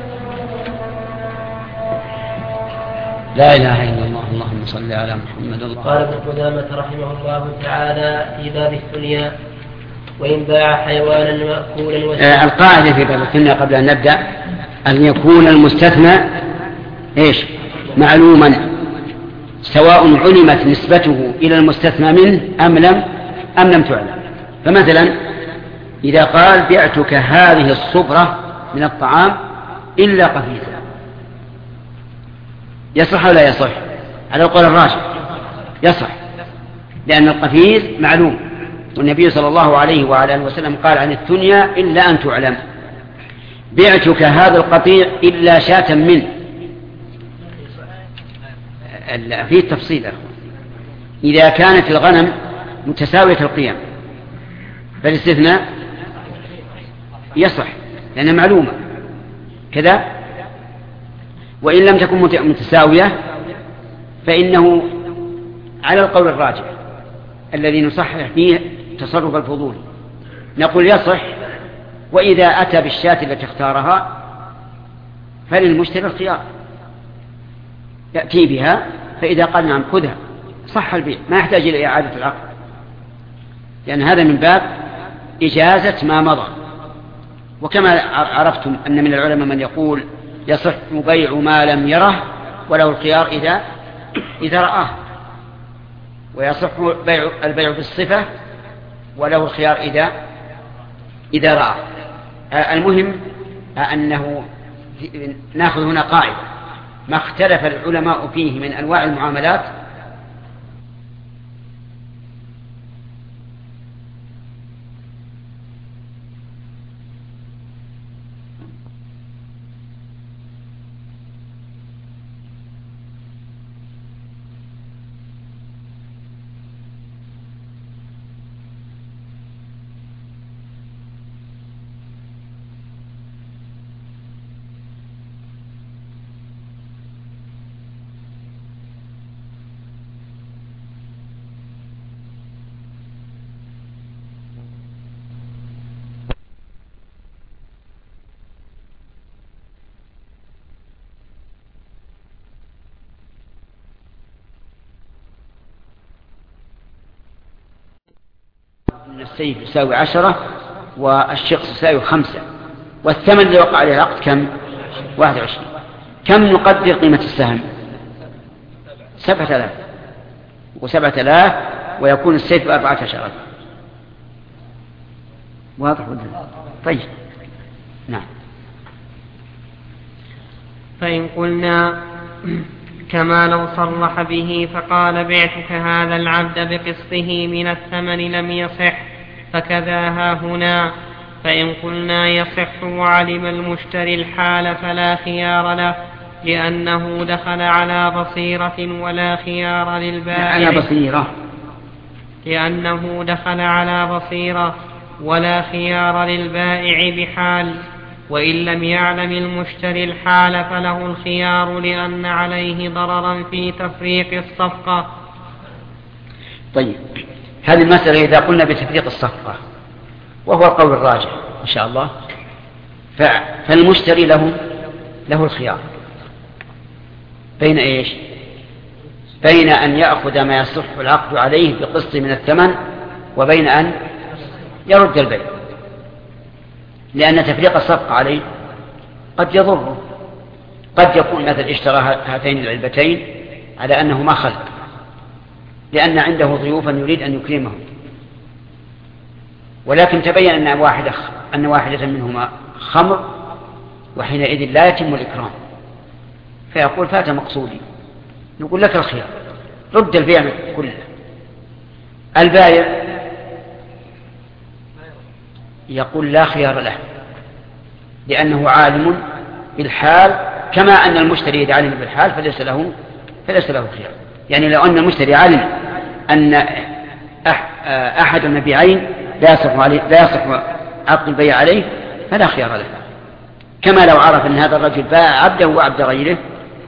لا إله إلا الله. اللهم صل على محمد. قال ابن قدامة رحمه الله تعالى في باب الثنيا: وإن باع حيوانا مأكولا القاعدة في باب الثنيا قبل أن نبدأ أن يكون المستثنى إيش؟ معلوما، سواء علمت نسبته إلى المستثنى منه أم لم تعلم. فمثلا إذا قال بعتك هذه الصبرة من الطعام إلا قفيزا، يصح ولا يصح؟ على القول الراجح يصح، لأن القفيز معلوم، والنبي صلى الله عليه وعلى آله وسلم قال عن الثنيا إلا أن تعلم. بعتك هذا القطيع إلا شاة منه، فيه تفصيل. إذا كانت الغنم متساوية القيم فالاستثناء يصح لأنها معلومة كذا. وإن لم تكن متساوية فإنه على القول الراجح الذي نصحح فيه تصرف الفضول نقول يصح، وإذا أتى بالشاة التي اختارها فللمشتري الخيار يأتي بها، فإذا قال نعم خذها صح البيع، ما يحتاج إلى إعادة العقد، لأن هذا من باب إجازة ما مضى. وكما عرفتم أن من العلماء من يقول يصح بيع ما لم يره وله الخيار إذا رآه، ويصح البيع بالصفة وله الخيار إذا رآه. المهم أنه نأخذ هنا قاعدة ما اختلف العلماء فيه من أنواع المعاملات أن السيف يساوي 10 والشخص يساوي 5، والثمن اللي وقع عليه العقد كم؟ 21. كم نقدر قيمة السهم؟ 7000 و7000 ويكون السيف 14,000. واضح ولا؟ طيب نعم. فإن قلنا كما لو صرح به فقال بعتك هذا العبد بقسطه من الثمن لم يصح، فكذا ها هنا. فإن قلنا يصح وعلم المشتري الحال فلا خيار له، لأنه دخل على بصيرة ولا خيار للبائع، لأنه دخل على بصيرة ولا خيار للبائع بحال. وإن لم يعلم المشتري الحال فله الخيار، لأن عليه ضررا في تفريق الصفقة. طيب هذه المسألة إذا قلنا بتفريق الصفقة وهو القول الراجح إن شاء الله، فالمشتري له الخيار بين إيش؟ بين أن يأخذ ما يصح العقد عليه بقسط من الثمن، وبين أن يرد البيع، لأن تفريق الصفقة عليه قد يضره. قد يكون مثل اشترى هاتين العلبتين على أنهما خلق، لأن عنده ضيوفا يريد أن يكرمهم، ولكن تبين أن واحدة منهما خمر، وحينئذ لا يتم الإكرام، فيقول فات مقصودي. نقول لك الخيار، رد البيع كله. البائع يقول لا خيار له، لأنه عالم بالحال، كما أن المشتري إذا علم بالحال فليس له خيار. يعني لو أن المشتري علم أن أحد المبيعين لا يصح عقد البيع عليه فلا خيار له، كما لو عرف أن هذا الرجل باع عبده وعبد غيره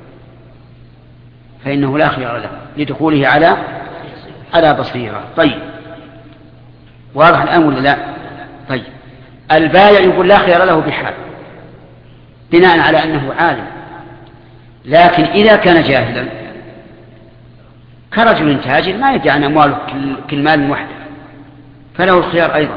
فإنه لا خيار له لدخوله على بصيرة. طيب واضح الآن ولا لا؟ طيب البائع يقول لا خيار له بحال بناء على أنه عالم، لكن إذا كان جاهلا كرجل تاجر ما يدعي عن أمواله كالمال وحده فله الخيار أيضا.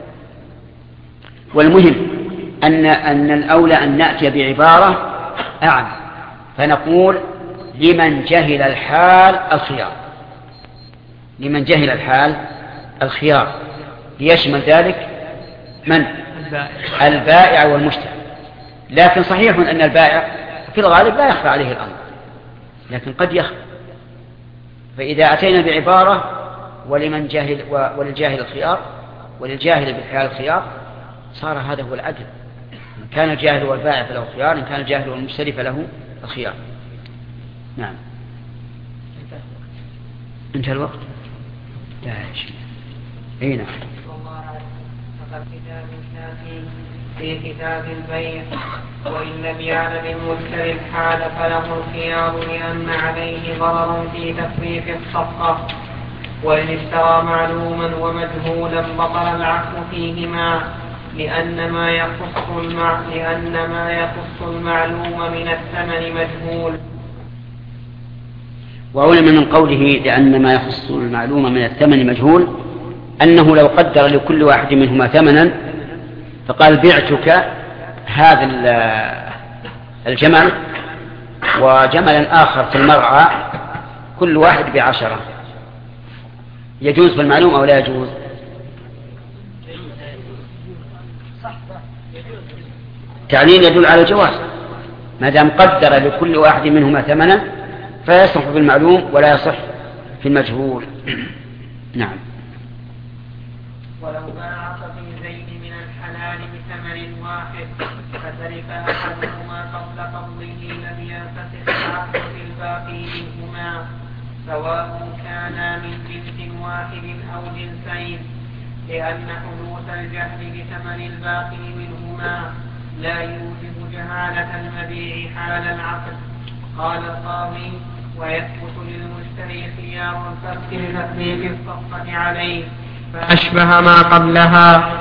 والمهم أن الأولى أن نأتي بعبارة أعم، فنقول لمن جهل الحال الخيار، لمن جهل الحال الخيار، ليشمل ذلك من؟ البائع والمشتري. لكن صحيح أن البائع في الغالب لا يخفى عليه الأمر، لكن قد يخفى. فإذا أتينا بعبارة وللجاهل الخيار وللجاهل بالحال الخيار صار هذا هو العدل. إن كان الجاهل والبائع فله الخيار، إن كان الجاهل والمشتري فله الخيار. نعم. انتهى الوقت؟ لا شيء. اي نعم. الكتاب الشافعي في كتاب البيع. وإن لم يعلم المشتري الحال فله الخيار لأن عليه ضرر في تفريق الصفقة. وإن اشترى معلوما ومجهولا بطل العقد فيهما لأن ما يخص المعلوم من الثمن مجهول. وعلم من قوله لأن ما يخص المعلوم من الثمن مجهول أنه لو قدر لكل واحد منهما ثمنا فقال بعتك هذا الجمل وجملا آخر في المرعى كل واحد ب10، يجوز بالمعلوم أو لا يجوز؟ تعليل يدل على الجواز ما دام قدر لكل واحد منهما ثمنا فيصح بالمعلوم ولا يصح في المجهول. نعم. ولو باع قطيعين من الحلال بثمن واحد فتلف أحدهما قبل قبضه لم ينفسخ العقد في الباقي منهما سواء كانا من جنس واحد أو جنسين لأن حدوث الجهل بثمن الباقي منهما لا يوجب جهالة المبيع حال العقد. قال القاضي ويثبت للمشتري خيار الفرق لتطبيق الصفقة عليه فأشبه ما قبلها.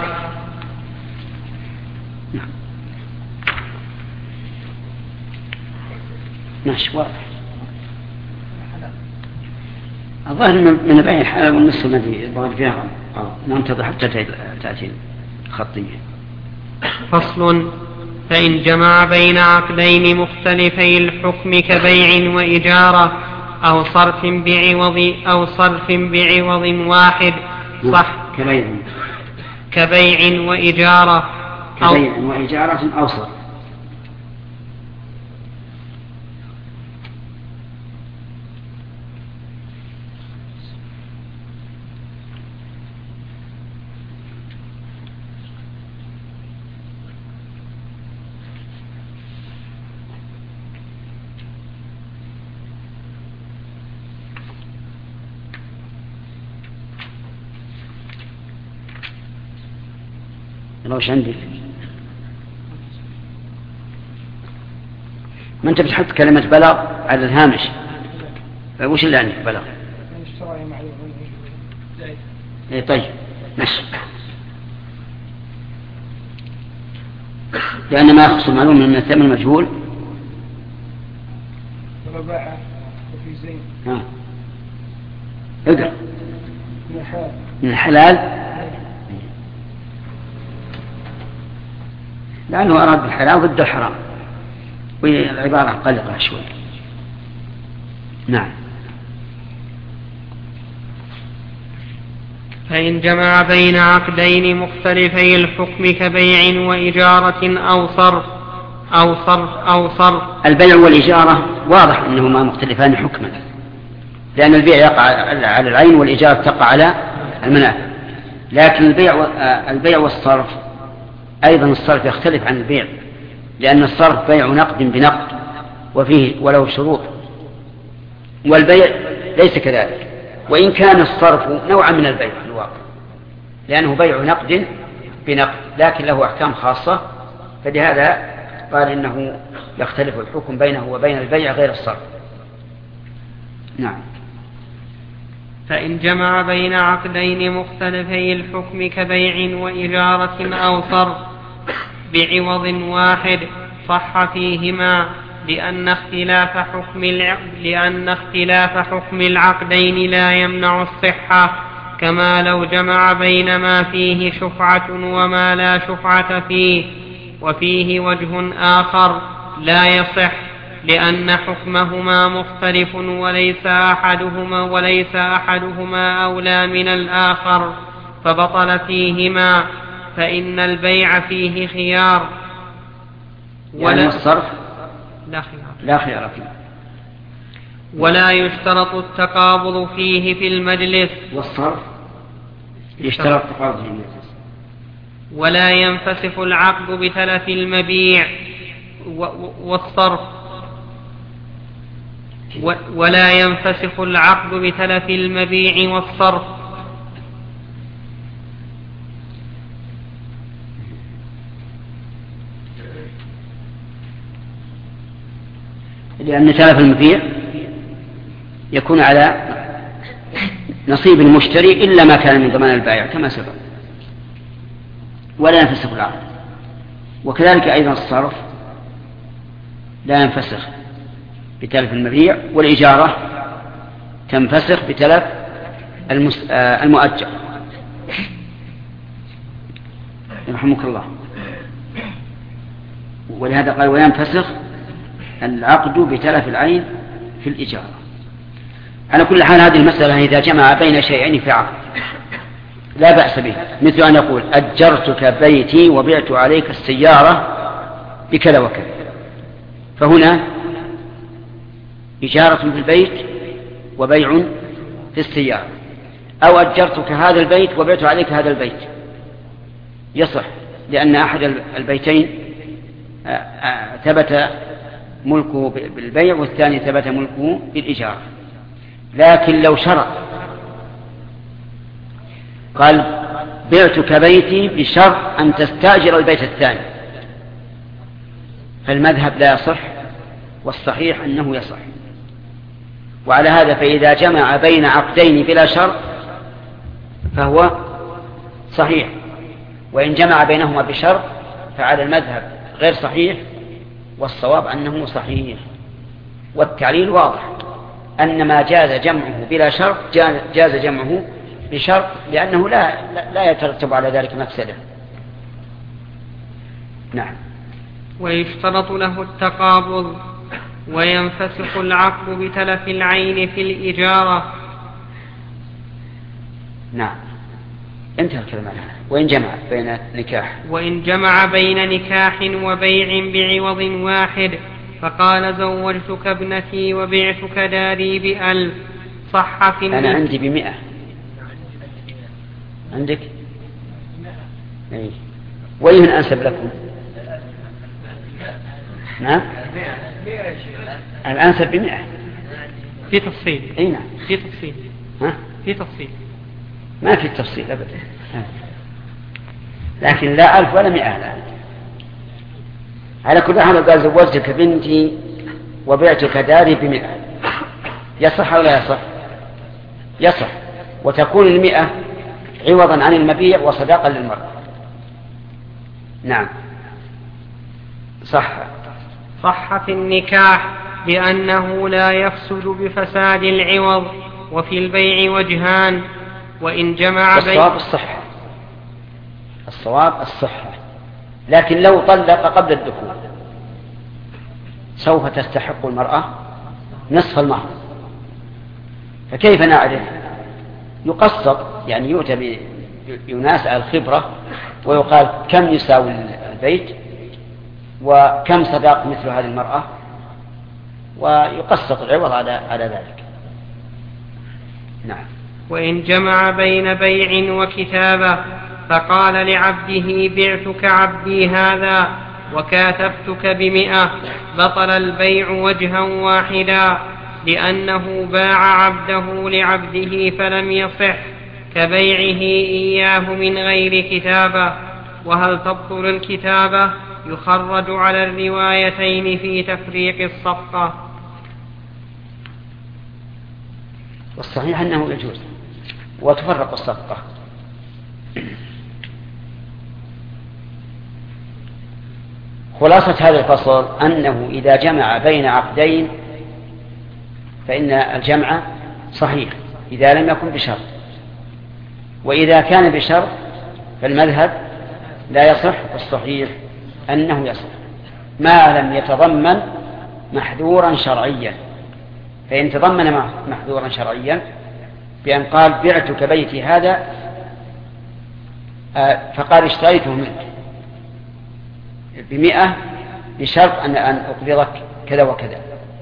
ماشي واضح. الظاهر من بين الحلال والنصف الذي يبغى فيها ننتظر حتى تأتي الخطية. فصل. فإن جمع بين عقدين مختلفي الحكم كبيع وإجارة أو صرف بعوض واحد صح كبيع وإجارة أو صرف. وش عندك؟ ما أنت بتحط كلمة بلغ على الهامش، وش اللي عندك بلغ؟ إيه طيب ماشي. لأن ما يخص معلوم من الثمن مجهول. رباعة وفي زين. اقرأ. من الحلال لأنه أراد بالحلال ضد الحرام والعبارة قلقة شوي. نعم. فإن جمع بين عقدين مختلفي الحكم كبيع وإجارة أو صرف. البيع والإجارة واضح أنهما مختلفان حكما، لأن البيع يقع على العين والإجارة تقع على المنافع. لكن البيع والصرف أيضا الصرف يختلف عن البيع، لأن الصرف بيع نقد بنقد وفيه وله شروط، والبيع ليس كذلك، وإن كان الصرف نوعا من البيع في الواقع، لأنه بيع نقد بنقد لكن له أحكام خاصة، فلهذا قال إنه يختلف الحكم بينه وبين البيع غير الصرف. نعم. فإن جمع بين عقدين مختلفي الحكم كبيع وإجارة أو صرف بعوض واحد صح فيهما لأن اختلاف حكم العقدين لا يمنع الصحة، كما لو جمع بين ما فيه شفعة وما لا شفعة فيه وفيه وجه آخر لا يصح، لأن حكمهما مختلف وليس أحدهما أولى من الآخر فبطل فيهما، فإن البيع فيه خيار يعني الصرف لا خيار فيه، ولا يشترط التقابض فيه في المجلس، والصرف يشترط التقابض في المجلس، ولا ينفسخ العقد بتلف المبيع والصرف، ولا ينفسخ العقد بتلف المبيع والصرف. لأن تلف المبيع يكون على نصيب المشتري إلا ما كان من ضمان البائع كما سبق، ولا ينفسخ العقد. وكذلك أيضا الصرف لا ينفسخ بتلف المبيع، والإجارة تنفسخ بتلف المؤجر. يرحمك الله. ولهذا قال وينفسخ العقد بتلف العين في الإجارة. على كل حال هذه المسألة إذا جمع بين شيئين في عقد لا بأس به، مثل أن يقول أجرتك بيتي وبعت عليك السيارة بكذا وكذا، فهنا إجارة في البيت وبيع في السيارة. أو أجرتك هذا البيت وبعت عليك هذا البيت، يصح، لأن أحد البيتين ثبت ملكه بالبيع والثاني ثبت ملكه بالإجارة. لكن لو شرط قال بعتك بيتي بشرط أن تستأجر البيت الثاني، فالمذهب لا يصح، والصحيح أنه يصح. وعلى هذا فإذا جمع بين عقدين بلا شرط فهو صحيح، وإن جمع بينهما بشرط فعلى المذهب غير صحيح، والصواب أنه صحيح. والتعليل واضح أن ما جاز جمعه بلا شرط جاز جمعه بشرط، لأنه لا يترتب على ذلك مفسدة. نعم. ويشترط له التقابض، وينفسخ العقد بتلف العين في الإجارة. نعم، انتهى الكلام عنها. وإن جمع بين نكاح وبيع بعوض واحد، فقال زوجتك ابنتي وبعتك داري ب1000، صح في أنا عندي ب100. عندك؟ أي. وين أنسب لكم؟ نعم، الأنسب ب100. في تفصيل. أي نعم، في تفصيل. ها؟ في تفصيل. ما في تفصيل أبدا، لكن لا 1000 ولا 100 الآن. على كل حال قال زوجتك بنتي وبعتك داري ب100، يصح أو لا يصح؟ يصح، وتكون 100 عوضا عن المبيع وصداقا للمرأة. نعم، صح في النكاح لأنه لا يفسد بفساد العوض، وفي البيع وجهان، وإن جمع بين الصواب الصحة. لكن لو طلق قبل الدخول سوف تستحق المرأة نصف المهر، فكيف نعرف؟ يقسط، يعني يؤتى بيناس على الخبرة ويقال كم يساوي البيت وكم صداق مثل هذه المرأة، ويقسط العوض على ذلك. نعم. وإن جمع بين بيع وكتابة، فقال لعبده بعتك عبدي هذا وكاتبتك ب100، بطل البيع وجها واحدا، لأنه باع عبده لعبده فلم يصح، كبيعه إياه من غير كتابة. وهل تبطل الكتابة؟ يخرج على الروايتين في تفريق الصفقة. والصحيح أنه يجوز وتفرق الصفقة. خلاصة هذا الفصل أنه إذا جمع بين عقدين فإن الجمع صحيح إذا لم يكن بشرط، وإذا كان بشرط فالمذهب لا يصح، والصحيح أنه يصح ما لم يتضمن محذورا شرعيا. فإن تضمن محذورا شرعيا بأن قال بعتك بيتي هذا فقال اشتريته منك ب100 بشرط أن أقبضك كذا وكذا،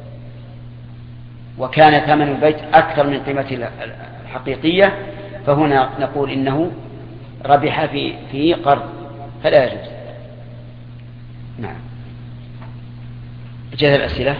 وكان ثمن البيت أكثر من قيمته الحقيقية، فهنا نقول إنه ربح في قرض فلا يجوز. نعم. جاءت الأسئلة؟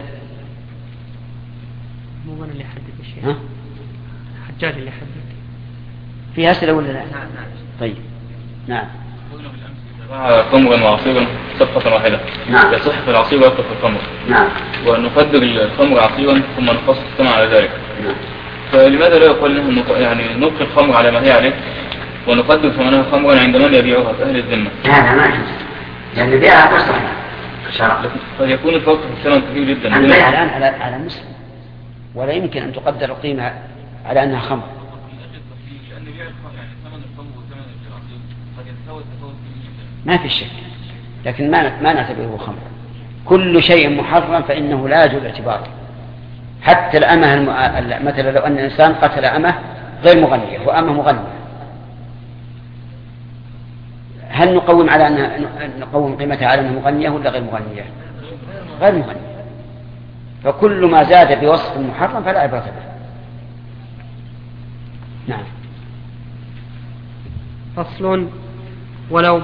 مو أنا اللي أحدد الشيء، حجاج اللي أحدد. فيها أسئلة ولا لا؟ نعم. طيب. نعم. قلنا بالأمس إذا خمرا وعصيرا صفقة واحدة. نعم. يصح في العصير ويبقى في الخمر. نعم. ونقدر الخمر عصيرا ثم نقص الثمن على ذلك. نعم. فلماذا لا يقول انه يعني نبقي الخمر على ما هي عليه ونقدر ثمنها خمرا عند من يبيعها في اهل الذمة؟ هذا ما يجوز، لأن بيعها غير صحيح شرعا. فيكون الفرق في الثمن كبير جدا. البيع الآن على مسلم، ولا يمكن أن تقدر القيمة على أنها خمر. ما في شك، لكن ما نعتبره خمر. كل شيء محرم فإنه لا يجوز اعتباره. حتى الأمة مثلا لو أن الإنسان قتل أمة غير مغنية وأمة مغنية، هل نقوم على أن نقوم قيمتها على أنها مغنية ولا غير مغنية؟ غير مغنية. فكل ما زاد بوصف محرم فلا عبرة به. نعم. فصل. ولو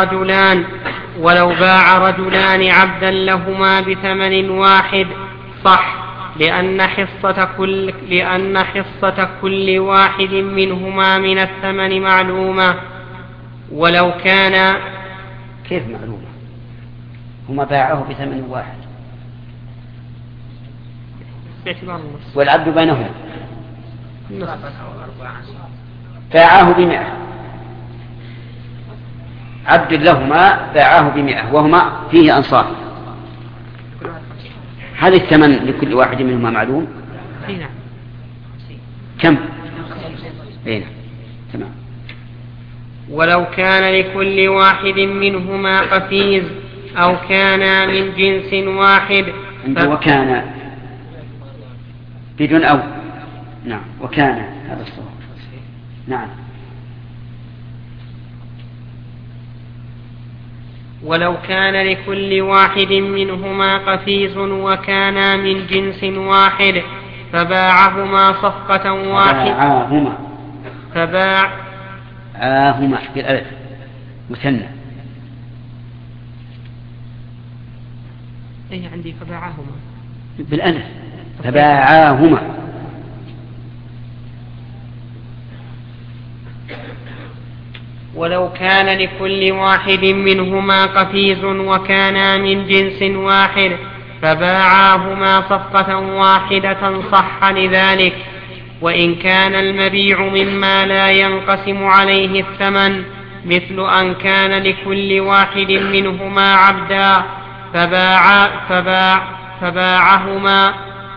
باع رجلان عبدا لهما بثمن واحد صح، لأن حصة كل واحد منهما من الثمن معلومة. ولو كان كيف معلومة؟ هما باعه بثمن واحد والعبد بينهما باعه ب100، عبد لهما باعه ب100 وهما فيه أنصار. هذا الثمن لكل واحد منهما معلوم. كم؟ هنا تمام. ولو كان لكل واحد منهما قفيز أو كان من جنس واحد وكان بدون أو. نعم. وكان هذا الصواب. نعم. ولو كان لكل واحد منهما قفيز وكانا من جنس واحد فباعهما صفقة واحدة. فباعهما بالألف مثنى. أي عندي فباعهما بالألف. فباعهما. ولو كان لكل واحد منهما قفيز وكانا من جنس واحد فباعاهما صفقة واحدة صح لذلك. وإن كان المبيع مما لا ينقسم عليه الثمن، مثل أن كان لكل واحد منهما عبدا فباعهما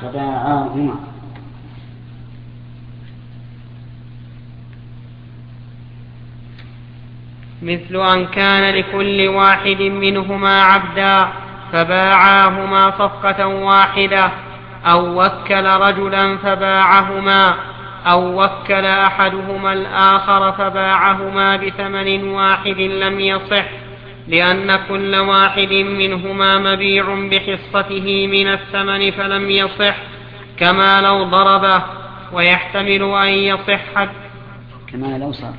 مثل أن كان لكل واحد منهما عبدا فباعاهما صفقة واحدة، أو وكل رجلا فباعهما، أو وكل أحدهما الآخر فباعهما بثمن واحد لم يصح، لأن كل واحد منهما مبيع بحصته من الثمن فلم يصح، كما لو ضربه. ويحتمل أن يصح كما لو صار.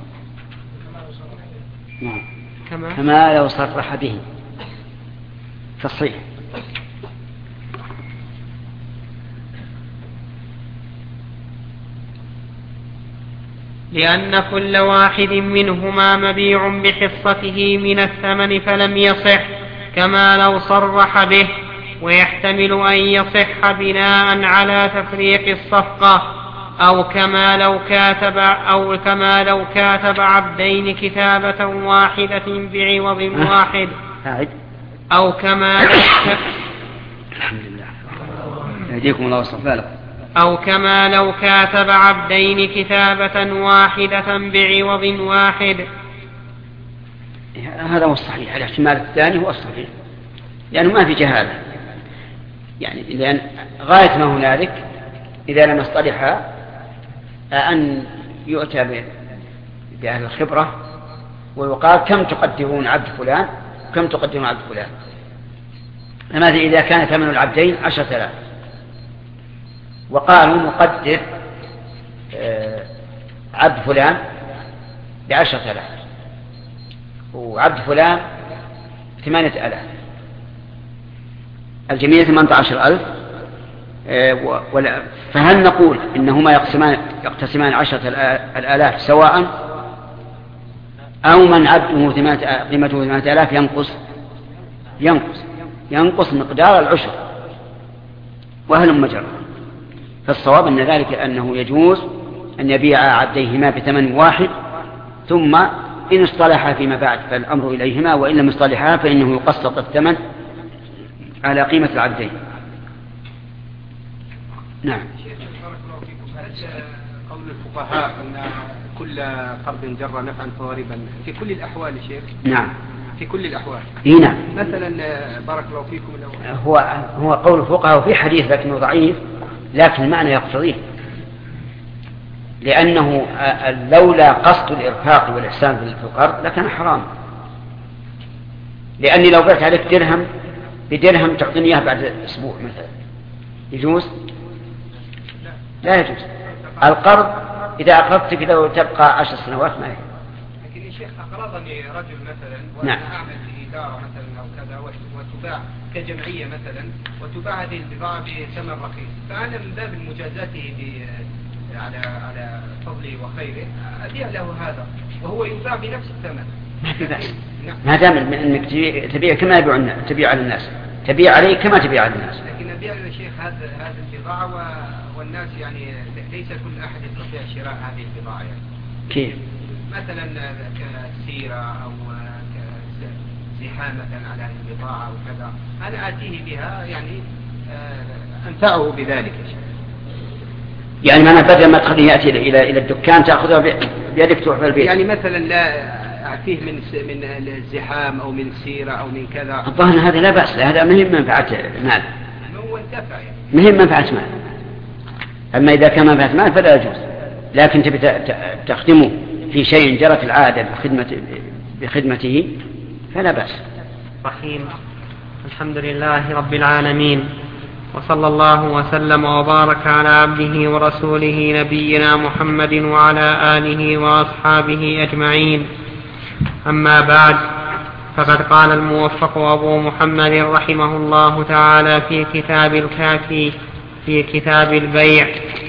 نعم. كما لو صرح به تصحيح. لأن كل واحد منهما مبيع بحصته من الثمن فلم يصح، كما لو صرح به. ويحتمل أن يصح بناء على تفريق الصفقة، أو كما لو كاتب عبدين كتابة واحدة بعوض واحد، أو كما الحمد لله يهديكم الله ويصلح بالكم. أو كما لو كاتب عبدين كتابة واحدة بعوض واحد. هذا هو الصحيح. الاحتمال الثاني هو الصحيح، لأنه ما في جهالة، يعني لأن غاية ما هنالك إذا لم يصطلحا أن يؤتى بأهل الخبرة ويقال كم تقدرون عبد فلان كم تقدرون عبد فلان. لماذا إذا كان ثمن العبدين 10,000 وقالوا نقدر عبد فلان ب10,000 وعبد فلان 8,000، الجميع 18,000، فهل نقول إنهما يقتسمان 10,000 سواء أو من عبده قيمته 8000 ينقص مقدار العشر وهل مجرى. فالصواب أن ذلك أنه يجوز أن يبيع عبديهما بثمن واحد، ثم إن اصطلحا فيما بعد فالأمر إليهما، وإن لم يصطلحا فإنه يقسط الثمن على قيمة العبدين. نعم. قول الفقهاء أن كل قرض جر نفعا فهو ربا في كل الأحوال شيخ؟ نعم في كل الأحوال. نعم. مثلا بارك الله فيكم هو قول الفقهاء في حديث لكنه ضعيف، لكن المعنى يقتضيه، لأنه لولا قصد الإرفاق والإحسان في القرض لكان حرام. لأني لو بعت عليك درهم بدرهم تعطيني إياه بعد أسبوع مثلا، يجوز؟ لا يجوز. القرض إذا أقرضتك لو تبقى 10 سنوات ما يجوز. لكن يا شيخ أقرضني رجل مثلا وأنا نعم. أعمل في إدارة مثلا أو كذا وتباع كجمعية مثلا، وتباع هذه البضاعة بثمن رخيص، فأنا من باب مجازاته على فضله وخيره أبيع له هذا وهو يباع بنفس الثمن. ما في بأس. ما دام أنك تبيع كما تبيع على الناس، تبيع عليه كما تبيع على الناس. لكن أبيع يا شيخ هذه البضاعة والناس يعني ليس كل أحد يستطيع شراء هذه البضاعة يعني. كيف؟ مثلا كسيرة أو كزحامة على هذه البضاعة أو كذا، أنا آتيه بها يعني أنفعه بذلك يا شيخ. يعني ما بدل ما تخليه يأتي إلى الدكان تأخذها بيدك تروح في البيت. يعني مثلا لا أعطيه من الزحام أو من السيرة أو من كذا. الظاهر هذا لا بأس، هذا مهم منفعة مال. هو انتفع يعني. مهم منفعة مال. أما إذا كان منفعة مال فلا يجوز، لكن تبي تخدمه في شيء جرت العادة بخدمته فلا بأس. رحيم. الحمد لله رب العالمين، وصلى الله وسلم وبارك على عبده ورسوله نبينا محمد وعلى آله وأصحابه أجمعين. أما بعد، فقد قال الموفق أبو محمد رحمه الله تعالى في كتاب الكافي في كتاب البيع: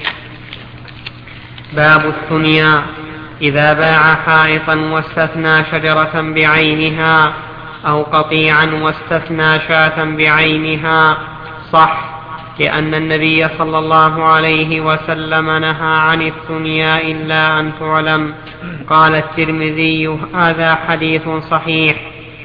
باب الثنيا: إذا باع حائطا واستثنى شجرة بعينها أو قطيعا واستثنى شاة بعينها صح، لأن النبي صلى الله عليه وسلم نهى عن الثنيا إلا أن تعلم. قال الترمذي: هذا حديث صحيح.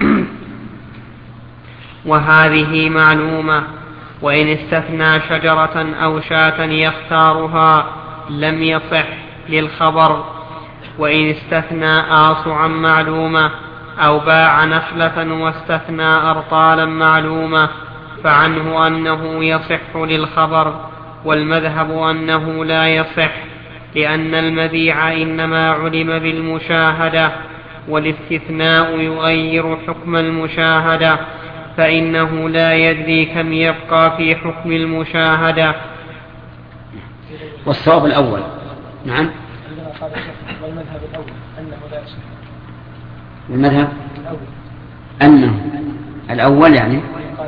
وهذه معلومة. وإن استثنى شجرة أو شاة يختارها لم يصح للخبر. وإن استثنى آصعا معلومة أو باع نخلة واستثنى أرطالا معلومة فعنه أنه يصح للخبر، والمذهب أنه لا يصح، لأن المبيع إنما علم بالمشاهدة، والاستثناء يغير حكم المشاهدة، فإنه لا يدري كم يبقى في حكم المشاهدة. والصواب الأول. نعم. والمذهب الأول أنه لا يصح. والمذهب أنه الأول يعني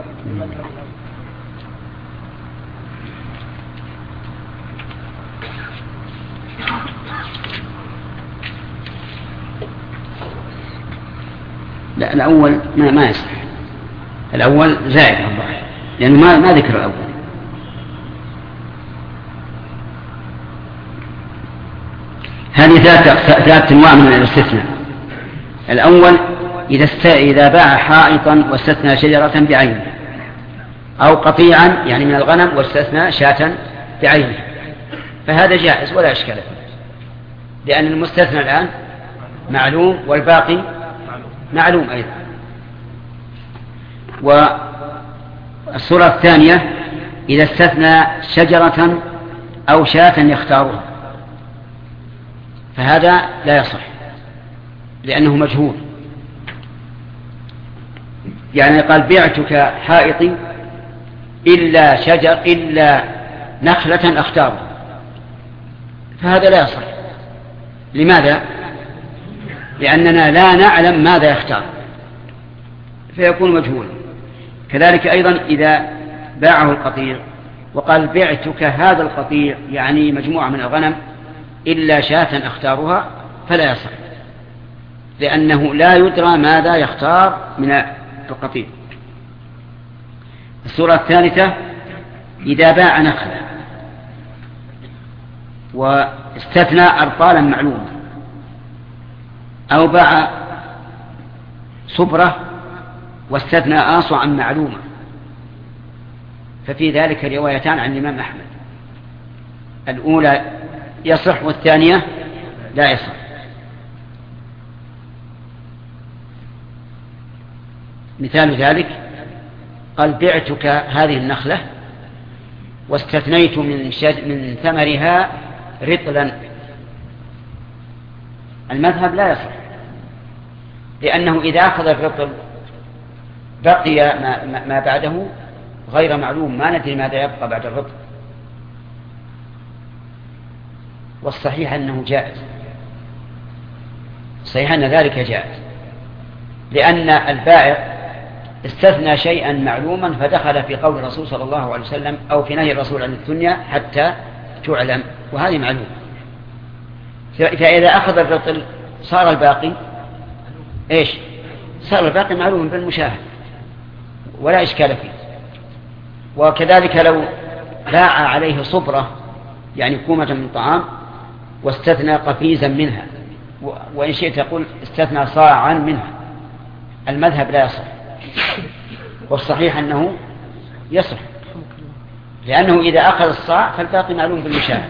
لا، الأول ما يصح. الأول زائد الله، لأنه ما ذكر الأول. هذه ثلاث أنواع من الاستثناء. الأول إذا باع حائطا واستثنى شجرة بعينه، أو قطيعا يعني من الغنم واستثنى شاة بعينه، فهذا جائز ولا إشكال فيه، لأن المستثنى الآن معلوم والباقي معلوم أيضا. والصورة الثانية إذا استثنى شجرة أو شاة يختارها، فهذا لا يصح لأنه مجهول. يعني قال: بعتك حائطي إلا نخلة أختارها، فهذا لا يصح. لماذا؟ لأننا لا نعلم ماذا يختار، فيكون مجهولا. كذلك أيضا إذا باعه القطيع وقال: بعتك هذا القطيع يعني مجموعة من الغنم إلا شاة أختارها، فلا يصح، لأنه لا يدرى ماذا يختار من القطيع. الصورة الثالثة إذا باع نخلا واستثنى أرطالا معلومة، أو باع صبرة واستثنى آصعا معلومة، ففي ذلك روايتان عن الإمام أحمد، الأولى يصح والثانية لا يصح. مثال ذلك قال بعتك هذه النخلة واستثنيت من ثمرها رطلا، المذهب لا يصح، لأنه إذا أخذ الرطل بقي ما بعده غير معلوم، ما ندري ماذا يبقى بعد الرطل. والصحيح أنه جائز، صحيح أن ذلك جائز، لأن البائع استثنى شيئا معلوما فدخل في قول الرسول صلى الله عليه وسلم أو في نهي الرسول عن الثنيا حتى تعلم، وهذه معلومة. فإذا أخذ الرطل صار الباقي إيش؟ صار الباقي معلوم بالمشاهد ولا إشكال فيه. وكذلك لو باع عليه صبرة يعني كومة من طعام واستثنى قفيزا منها، وإن شئت تقول استثنى صاعا منها، المذهب لا يصح، والصحيح أنه يصح، لأنه إذا أخذ الصاع فالباقي معلوم بالمشاهد.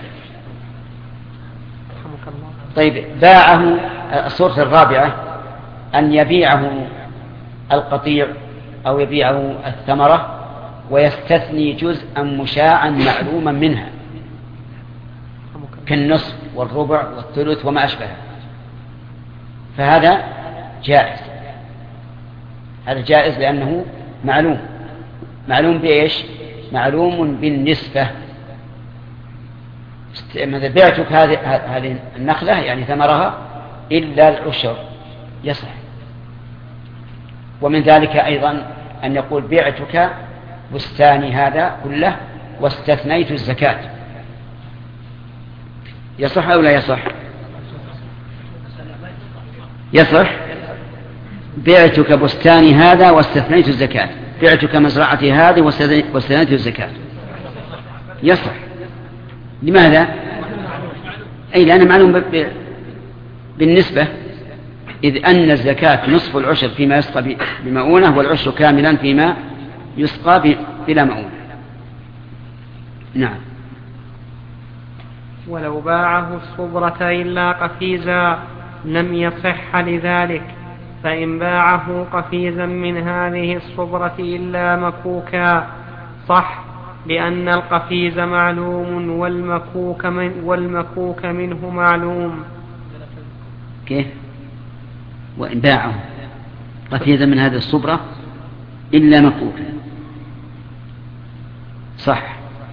طيب باعه. الصورة الرابعة أن يبيعه القطيع أو يبيعه الثمرة ويستثني جزءا مشاعا معلوما منها كالنصف والربع والثلث وما أشبهه، فهذا جائز. هذا جائز لأنه معلوم بإيش؟ معلوم بالنسبة. مثلا بعتك هذه النخلة يعني ثمرها إلا العشر يصح. ومن ذلك أيضا أن يقول بعتك بستاني هذا كله واستثنيت الزكاة، يصح أو لا يصح؟ يصح. بعتك بستاني هذا واستثنيت الزكاة، بعتك مزرعتي هذه واستثنيت الزكاة، يصح. لماذا؟ أي لأنه معلوم بالنسبة، إذ أن الزكاة نصف العشر فيما يسقى بمؤونة والعشر كاملا فيما يسقى بلا مؤونة. نعم. ولو باعه الصبرة إلا قفيزا لم يصح لذلك، فإن باعه قفيزا من هذه الصبرة إلا مكوكا صح، لأن القفيز معلوم والمكوك منه معلوم. كيف؟ وإن باعه قفيزا من هذه الصبرة إلا مكوكا صح.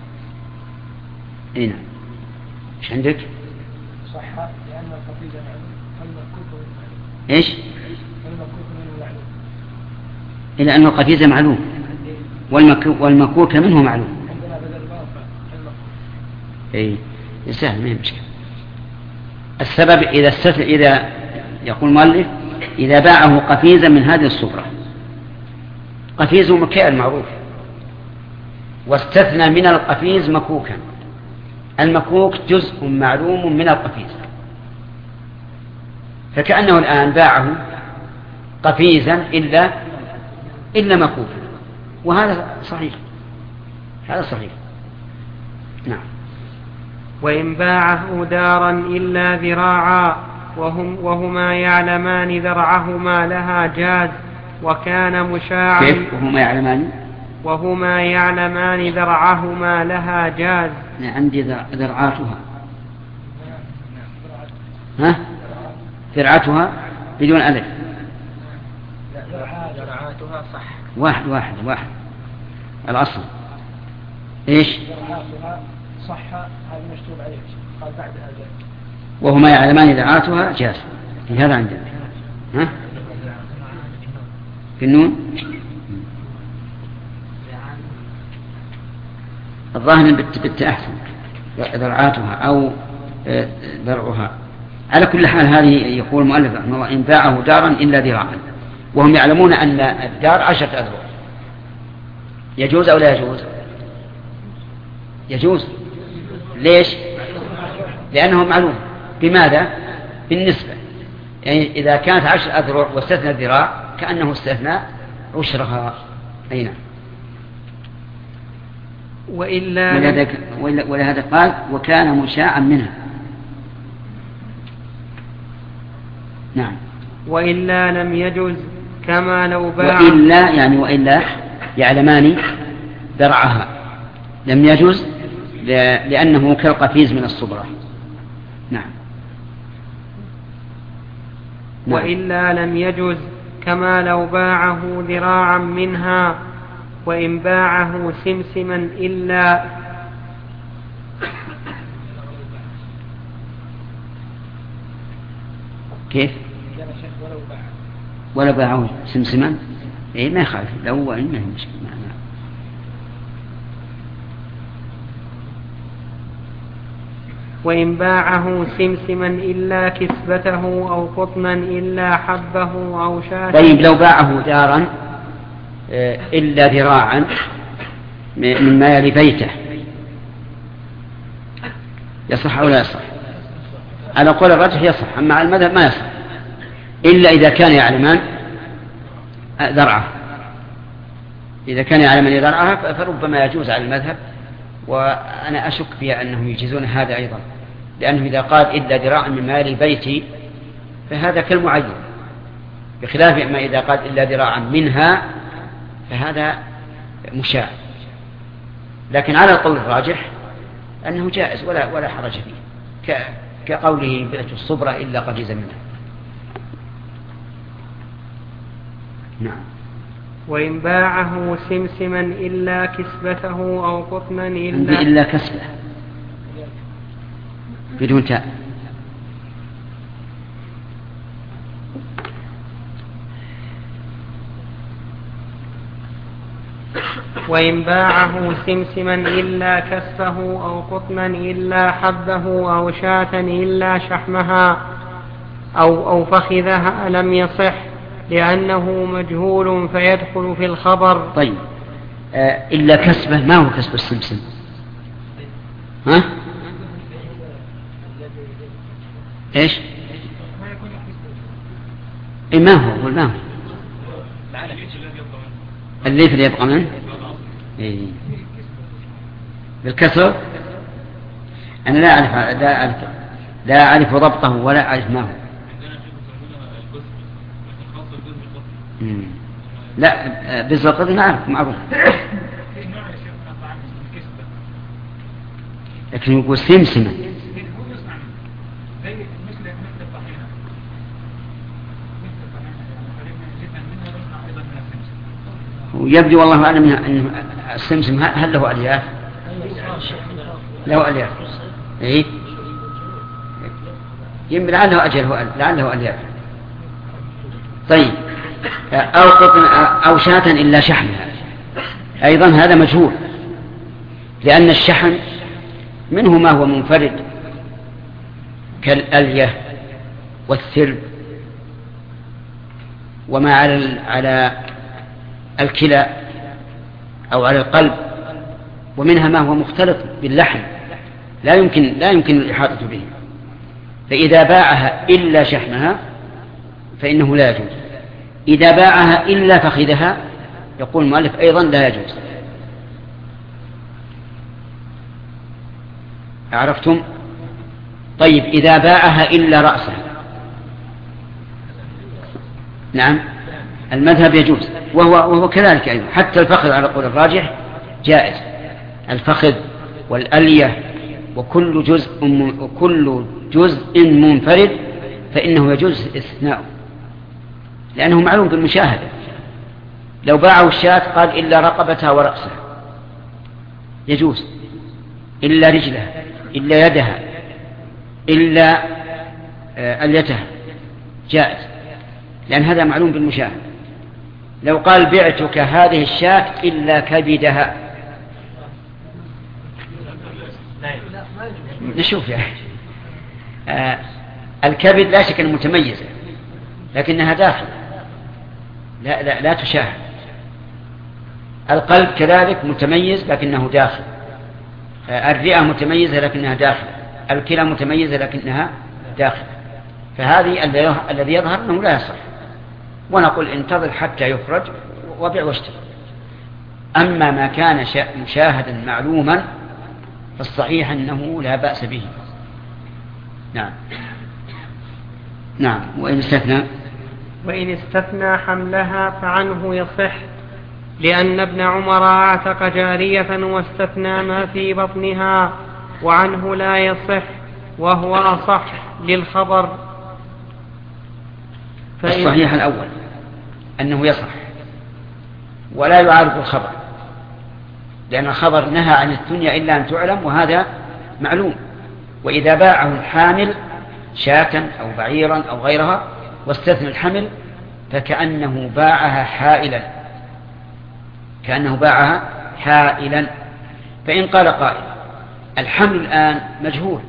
هنا إيش عندك؟ صح لأن القفيز معلوم والمكوك معلوم. إيش؟ والمكوك منه معلوم. إلا أن القفيز معلوم والمكوك منه معلوم. أي سهل، ما هي مشكلة. السبب إذا يقول المؤلف إذا باعه قفيزا من هذه الصبرة، قفيز مكيال معروف، واستثنى من القفيز مكوكا، المكوك جزء معلوم من القفيز، فكأنه الآن باعه قفيزا إلا مكوكا، وهذا صحيح، هذا صحيح. نعم. وإن باعه دارا إلا ذراعا وهما يعلمان ذرعهما لها جاز، وكان مشاعا. كيف وهما يعلمان ذرعهما لها جاز؟ عندي ذرعاتها. ها؟ ذرعاتها بدون ألف. ذرعاتها صح. واحد الأصل إيش؟ ذرعاتها صح، هذا مكتوب عليه قال بعدها جاز. وهما يعلمان ذرعاتها جاز، في هذا عندنا. ها؟ في النون الظاهر بالتأحسن ذرعاتها أو ذرعها على كل حال هذه يقول المؤلف رحمه الله إن باعه دارا إلا ذراعا، وهم يعلمون أن الدار 10 أذرع. يجوز أو لا يجوز؟ يجوز. ليش؟ لأنه معلوم. بماذا؟ بالنسبة، يعني إذا كانت 10 أذرع واستثنى الذراع كأنه استثنى عشرها. أي نعم. ولهذا قال وكان مشاعا منها. نعم. وإلا لم يجوز كما لو باع. وإلا يعلمان درعها لم يجوز لأنه كالقفيز من الصبرة. نعم. وإلا لم يجوز كما لو باعه ذراعا منها، وإن باعه سمسما إلا كيف؟ ولا باعه سمسما إيه ما يخالف لو إنه مشكلة. وإن باعه سمسما إلا كسبته أو قطنا إلا حبه أو شاة. طيب لو باعه دارا إلا ذراعا من مال بيته يصح أو لا يصح؟ على قول الرجح يصح، أما على المذهب ما يصح إلا إذا كان يعلمان ذرعه. إذا كان يعلمان ذرعها فربما يجوز على المذهب، وأنا أشك في أنهم يجيزون هذا أيضا، لأنه إذا قال إلا ذراعا من مال بيتي فهذا كالمعين، بخلاف ما إذا قال إلا ذراعا منها فهذا مشاع. لكن على القول الراجح أنه جائز ولا حرج فيه، كقوله بئت الصبرة إلا قفيزا منها. نعم. وإن باعه سمسما إلا كسبته أو قطنا إلا كسبه بدون تاء. وإن باعه سمسما إلا كسبه أو قطنا إلا حبه أو شاة إلا شحمها أو فخذها لم يصح، لأنه مجهول فيدخل في الخبر. طيب إلا كسبه، ما هو كسب السمسم؟ ها؟ إيش؟ ما هو الليف اللي يبقى منه بالكسر. أنا لا أعرف ضبطه ولا أعرف ما هو. لا بالضبط نعرف معروف، لكن يقول سمسمة ويبدو والله أعلم أن السمسم هل له ألياف؟ له ألياف. إيه يمكن لعله أجل لعله ألياف. طيب أو قطن أو شاة إلا شحمها، أيضا هذا مجهول، لأن الشحم منه ما هو منفرد كالألية والثرب وما على الكلى أو على القلب، ومنها ما هو مختلط باللحم لا يمكن الإحاطة به. فإذا باعها إلا شحمها فإنه لا يجوز. إذا باعها إلا فخذها يقول المؤلف أيضا لا يجوز. عرفتم؟ طيب إذا باعها إلا رأسها، نعم المذهب يجوز، وهو كذلك أيضا. حتى الفخذ على قول الراجح جائز، الفخذ والألية وكل جزء منفرد فإنه يجوز استثناؤه، لأنه معلوم بالمشاهدة. لو باعوا الشاة قال إلا رقبتها ورأسها يجوز، إلا رجلها إلا يدها إلا أليتها جائز، لأن هذا معلوم بالمشاهدة. لو قال بعتك هذه الشاة إلا كبدها نشوف يعني الكبد لا شك أنها متميزة لكنها داخل لا تشاهد. القلب كذلك متميز لكنه داخل. الرئة متميزة لكنها داخل. الكلى متميزة لكنها داخل. فهذه الذي يظهر أنه لا يصح، ونقول انتظر حتى يخرج وبيع واشتري. أما ما كان مشاهدا معلوما فالصحيح أنه لا بأس به. نعم. وإن استثنى حملها فعنه يصح، لأن ابن عمر اعتق جارية واستثنى ما في بطنها، وعنه لا يصح، وهو أصح للخبر. الصحيح الأول أنه يصح ولا يعارض الخبر، لأن الخبر نهى عن الثنيا إلا أن تعلم، وهذا معلوم. وإذا باعه الحامل شاة أو بعيرا أو غيرها واستثنى الحمل فكأنه باعها حائلا. فإن قال قائل الحمل الآن مجهول،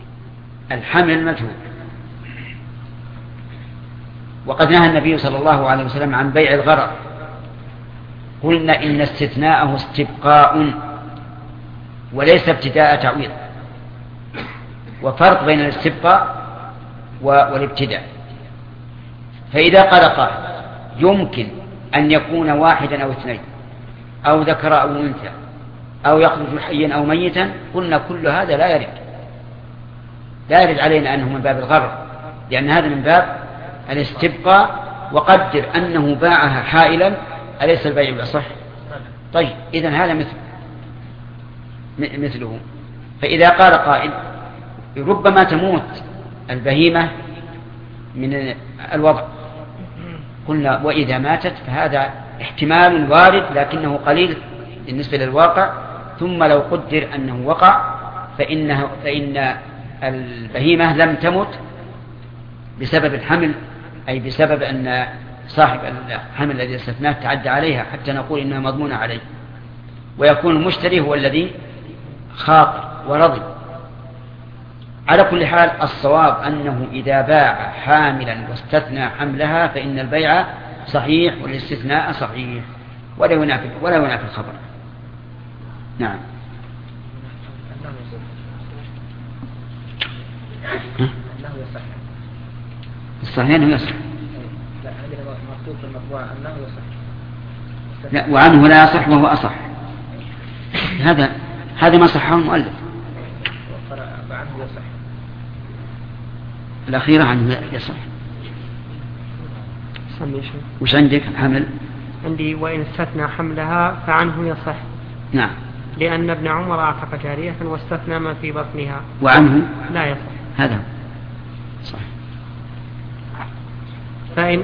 وقد نهى النبي صلى الله عليه وسلم عن بيع الغرر، قلنا إن استثناءه استبقاء وليس ابتداء تعويض، وفرق بين الاستبقاء والابتداء. فإذا قال قائل يمكن أن يكون واحدا أو اثنين أو ذكر أو أنثى أو يخرج حيا أو ميتا، قلنا كل هذا لا يرد علينا أنه من باب الغرر، لأن هذا من باب الاستبقاء. وقدر أنه باعها حائلا، أليس البيع بأصح؟ طيب إذن هذا مثله. فإذا قال قائل ربما تموت البهيمة من الوضع، قلنا وإذا ماتت فهذا احتمال وارد لكنه قليل بالنسبة للواقع. ثم لو قدر أنه وقع فإن البهيمة لم تمت بسبب الحمل، أي بسبب أن صاحب الحمل الذي استثناه تعدى عليها حتى نقول إنها مضمونة عليه، ويكون المشتري هو الذي خاطر ورضي. على كل حال الصواب أنه إذا باع حاملا واستثنى حملها فإن البيع صحيح والاستثناء صحيح ولا ينافي الخبر. نعم. الصحيح أنه يصح. لا، وعنه لا يصح وهو أصح. هذا ما صحه المؤلف. الأخيرة عنه يصح. وش عندك حمل؟ عندي وإن استثنى حملها فعنه يصح. نعم. لأن ابن عمر اعتق جارية واستثنى ما في بطنها، وعنه لا يصح. هذا صح. فإن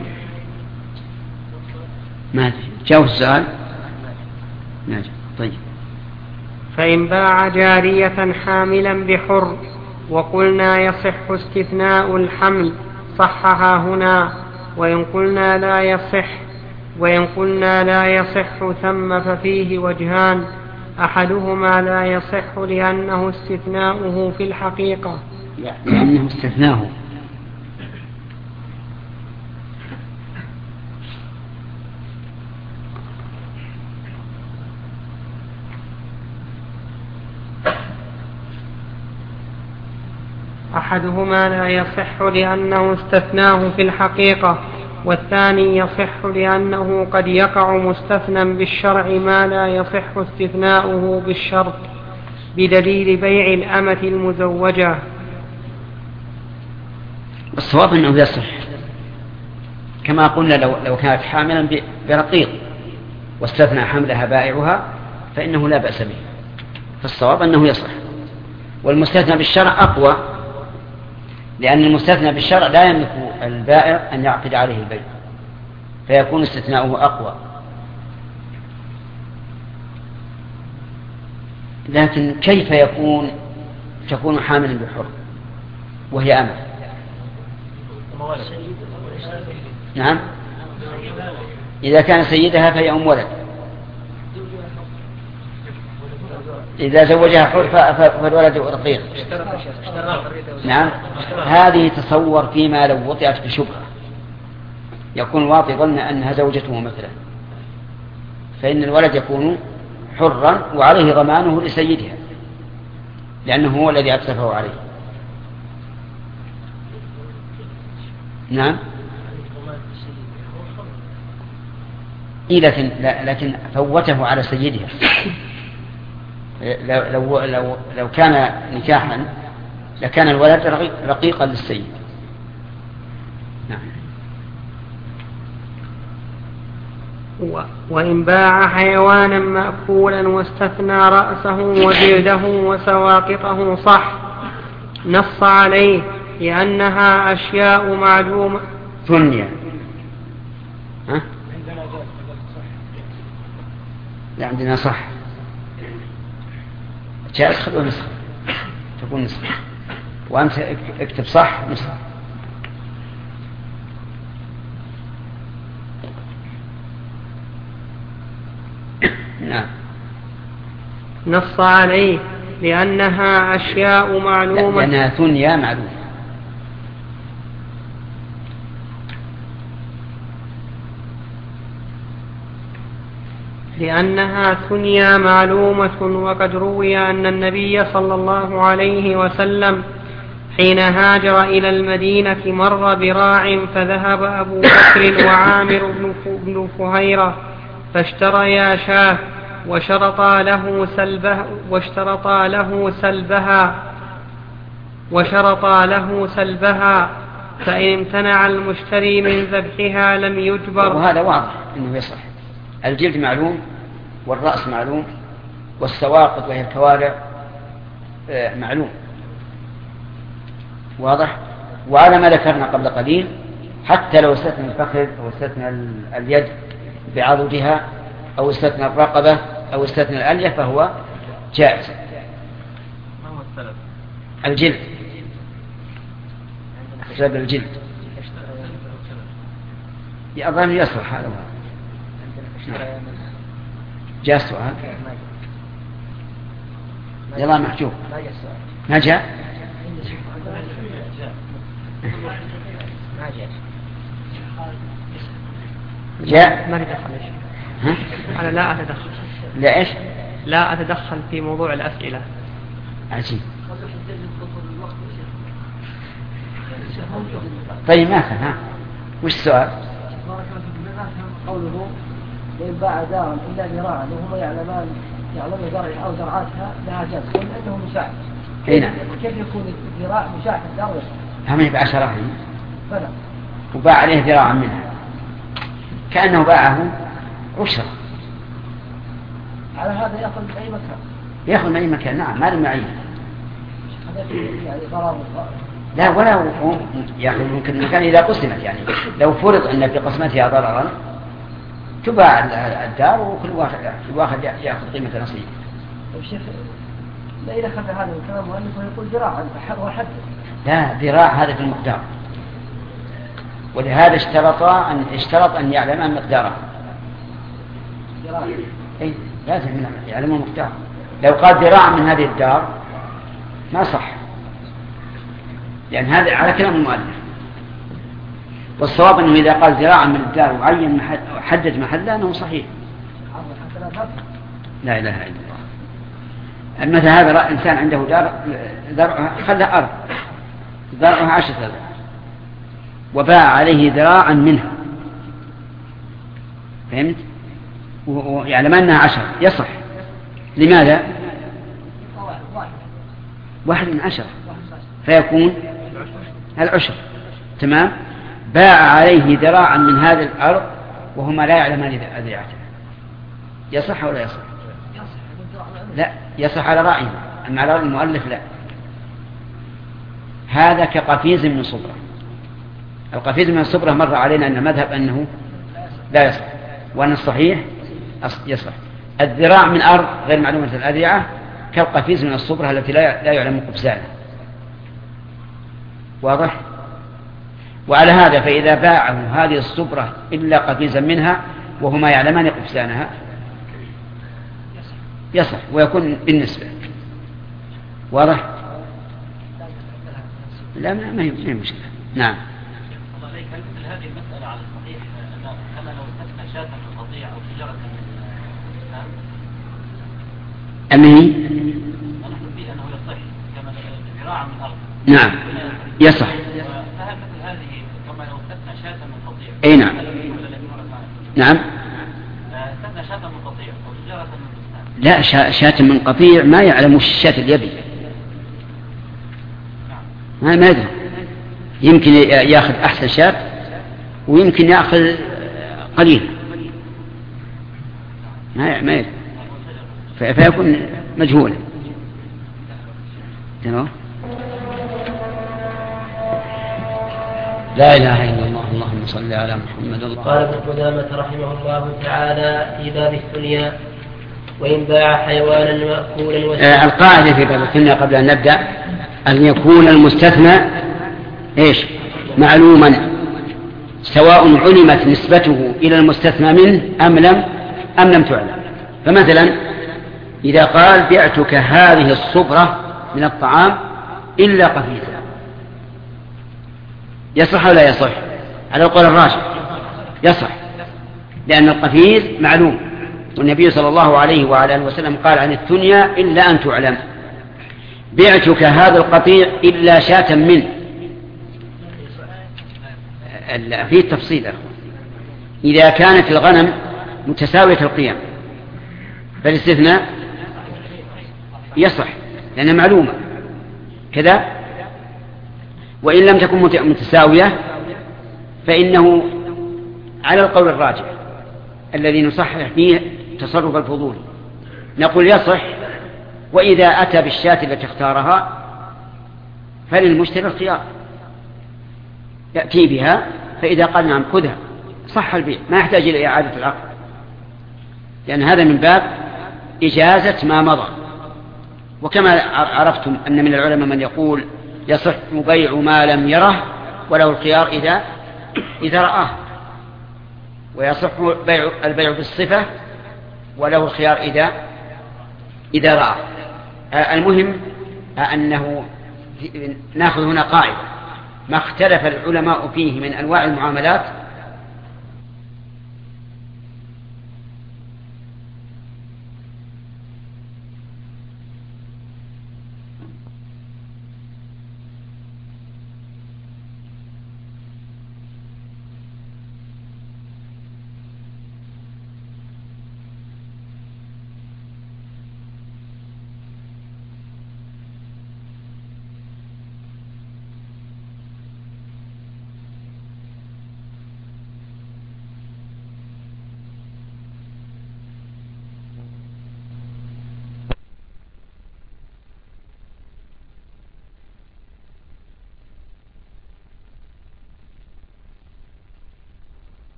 ما جاوز السؤال. ناجح. طيب. فإن باع جارية حاملا بحر وقلنا يصح استثناء الحمل صحها هنا، وإن قلنا لا يصح ثم ففيه وجهان. أحدهما لا يصح لأنه استثناؤه في الحقيقة، لأنه استثناه. أحدهما لا يصح لأنه استثناه في الحقيقة، والثاني يصح لأنه قد يقع مستثنى بالشرع ما لا يصح استثناؤه بالشرط، بدليل بيع الأمة المزوجة. الصواب أنه يصح، كما قلنا لو كانت حاملا برقيق واستثنى حملها بائعها فإنه لا بأس به، فالصواب أنه يصح. والمستثنى بالشرع أقوى، لأن المستثنى بالشرع لا يملك البائع أن يعقد عليه البيع، فيكون استثناؤه أقوى. لكن كيف تكون حاملا بحر وهي أمة؟ نعم، إذا كان سيدها فهي أم ولد. إذا زوجها حر فالولد رقيق. نعم، هذه تصور فيما لو وطئت بشبهة يكون واطئ ظن أنها زوجته مثلا، فإن الولد يكون حرا وعليه ضمانه لسيدها لأنه هو الذي أكتفه عليه. نعم، لكن فوته على سيدها. لو كان نكاحا لكان الولد رقيقا للسيد. نعم. وإن باع حيوانا مأكولا واستثنى رأسه وجلده وسواقطه صح، نص عليه لأنها أشياء معلومة. ثنيا لا عندنا صح، جائز خذوا نسخة تكون نسخة، وأنت اكتب صح نسخة. نعم. نص عليه لأنها أشياء معلومة، لأنها ثنيا معلومة. لأنها ثنيا معلومة. وقد روي أن النبي صلى الله عليه وسلم حين هاجر إلى المدينة مر براع فذهب أبو بكر وعامر بن فهيرة فاشتريا شاة وشرطا له سلبها فإن امتنع المشتري من ذبحها لم يجبر. وهذا واضح أنه يصح. الجلد معلوم والرأس معلوم والسواقط وهي الكوارع معلوم واضح. وعلى ما ذكرنا قبل قليل حتى لو استثنى الفخذ أو استثنى اليد بعضدها أو استثنى الرقبة أو استثنى الألية فهو جائز. الجلد سبب الجلد أظن يصلح هذا جاء سؤال يلا محجوب ما جاء جاء ما تدخل. أنا لا أتدخل. لا إيش؟ لا أتدخل في موضوع الأسئلة. عجيب. طيب ما كان. وش السؤال؟ قوله وإن باع دارا إلا ذراعا وهما يعلم زرعها أو زرعاتها لها جاز، قلنا أنه مشاع. كيف يكون الذراع مشاع الدار؟ هم يباع شراهين فلا وباع عليه ذراعا منها كأنه باعه عشرة. على هذا يأخذ من أي مكان. يأخذ من أي مكان. نعم ما له معين. يعني ضرر. لا ولا يأخذ ممكن المكان إذا قسمت يعني لو فرض أن في قسمتها ضررا تباع الدار وكل واحد يأخذ قيمة نصيب. الشيخ لا إذا أخذ هذا الكلام مؤلفه يقول ذراعا وحد. لا ذراع هذا في المقدار، ولهذا اشترط أن يعلم مقداره. إيه لازم يعلم المقدار. لو قال ذراع من هذه الدار ما صح، لأن هذا على كلام المؤلف. والصواب أنه إذا قال ذراعا من الدار وعين حدد محله أنه صحيح. لا إله إلا الله. مثل هذا إنسان عنده دار ذرعها خلها أرض ذرعها 10 ذراع وباع عليه ذراعا منها، فهمت؟ ويعلم أنها 10 يصح. لماذا؟ 1 من 10 فيكون العشر. تمام. باع عليه ذراعا من هذه الأرض وهما لا يعلمان ذراعته، يصح ولا يصح؟ لا يصح على رأيه، أما على رأي المؤلف لا. هذا كقفيز من صبرة. القفيز من الصبرة مر علينا أن المذهب أنه لا يصح، وأن الصحيح يصح. الذراع من أرض غير معلومة الأذيعة كالقفيز من الصبرة التي لا يعلم قفزانها. واضح؟ وعلى هذا فإذا باعه هذه الصبرة إلا قفيزا منها وهما يعلمان قفزانها يصح ويكون بالنسبة. واضح؟ لا ما هي مشكلة. نعم. الله عليك، هل مثل هذه المسألة على الصحيح أنا لو استثنى شاة من قطيع أو شجرة من الإسلام؟ أمني؟ ونحن فيه أنه يصح كما ذراع من الأرض. نعم يصح. فهل مثل هذه كما لو استثنى شاة من قطيع؟ أي نعم. نعم. استثنى شاة من قطيع أو شجرة من الإسلام. لا، شاة من قطيع ما يعلم وش الشاة اللي يبي. ما يدري، يمكن ياخذ احسن شاة ويمكن ياخذ قليل، ما يدري، فيكون مجهولا. لا اله الا الله. اللهم صل على محمد. قال ابن قدامة رحمه الله تعالى في باب الثنيا: وإن باع حيوانا مأكولا القاعدة في باب الثنيا قبل أن نبدأ أن يكون المستثنى معلوما، سواء علمت نسبته إلى المستثنى منه أم لم تعلم. فمثلا إذا قال بعتك هذه الصبرة من الطعام إلا قفيزا، يصح أو لا يصح؟ على القول الراجح يصح، لأن القفيز معلوم، والنبي صلى الله عليه وعلى آله وسلم قال عن الثنيا إلا أن تعلم. بعتك هذا القطيع إلا شاة منه، فيه تفصيل. إذا كانت الغنم متساوية القيم فالاستثناء يصح لأنها معلومة كذا، وإن لم تكن متساوية فإنه على القول الراجح الذي نصحح فيه تصرف الفضول نقول يصح. وإذا أتى بالشاة التي اختارها فللمشتري الخيار، يأتي بها، فإذا قال نعم خذها صح البيع، ما يحتاج إلى إعادة العقد، لأن هذا من باب إجازة ما مضى. وكما عرفتم أن من العلماء من يقول يصح بيع ما لم يره وله الخيار إذا رآه، ويصح البيع بالصفة وله الخيار إذا رآه. المهم أنه نأخذ هنا قاعدة: ما اختلف العلماء فيه من أنواع المعاملات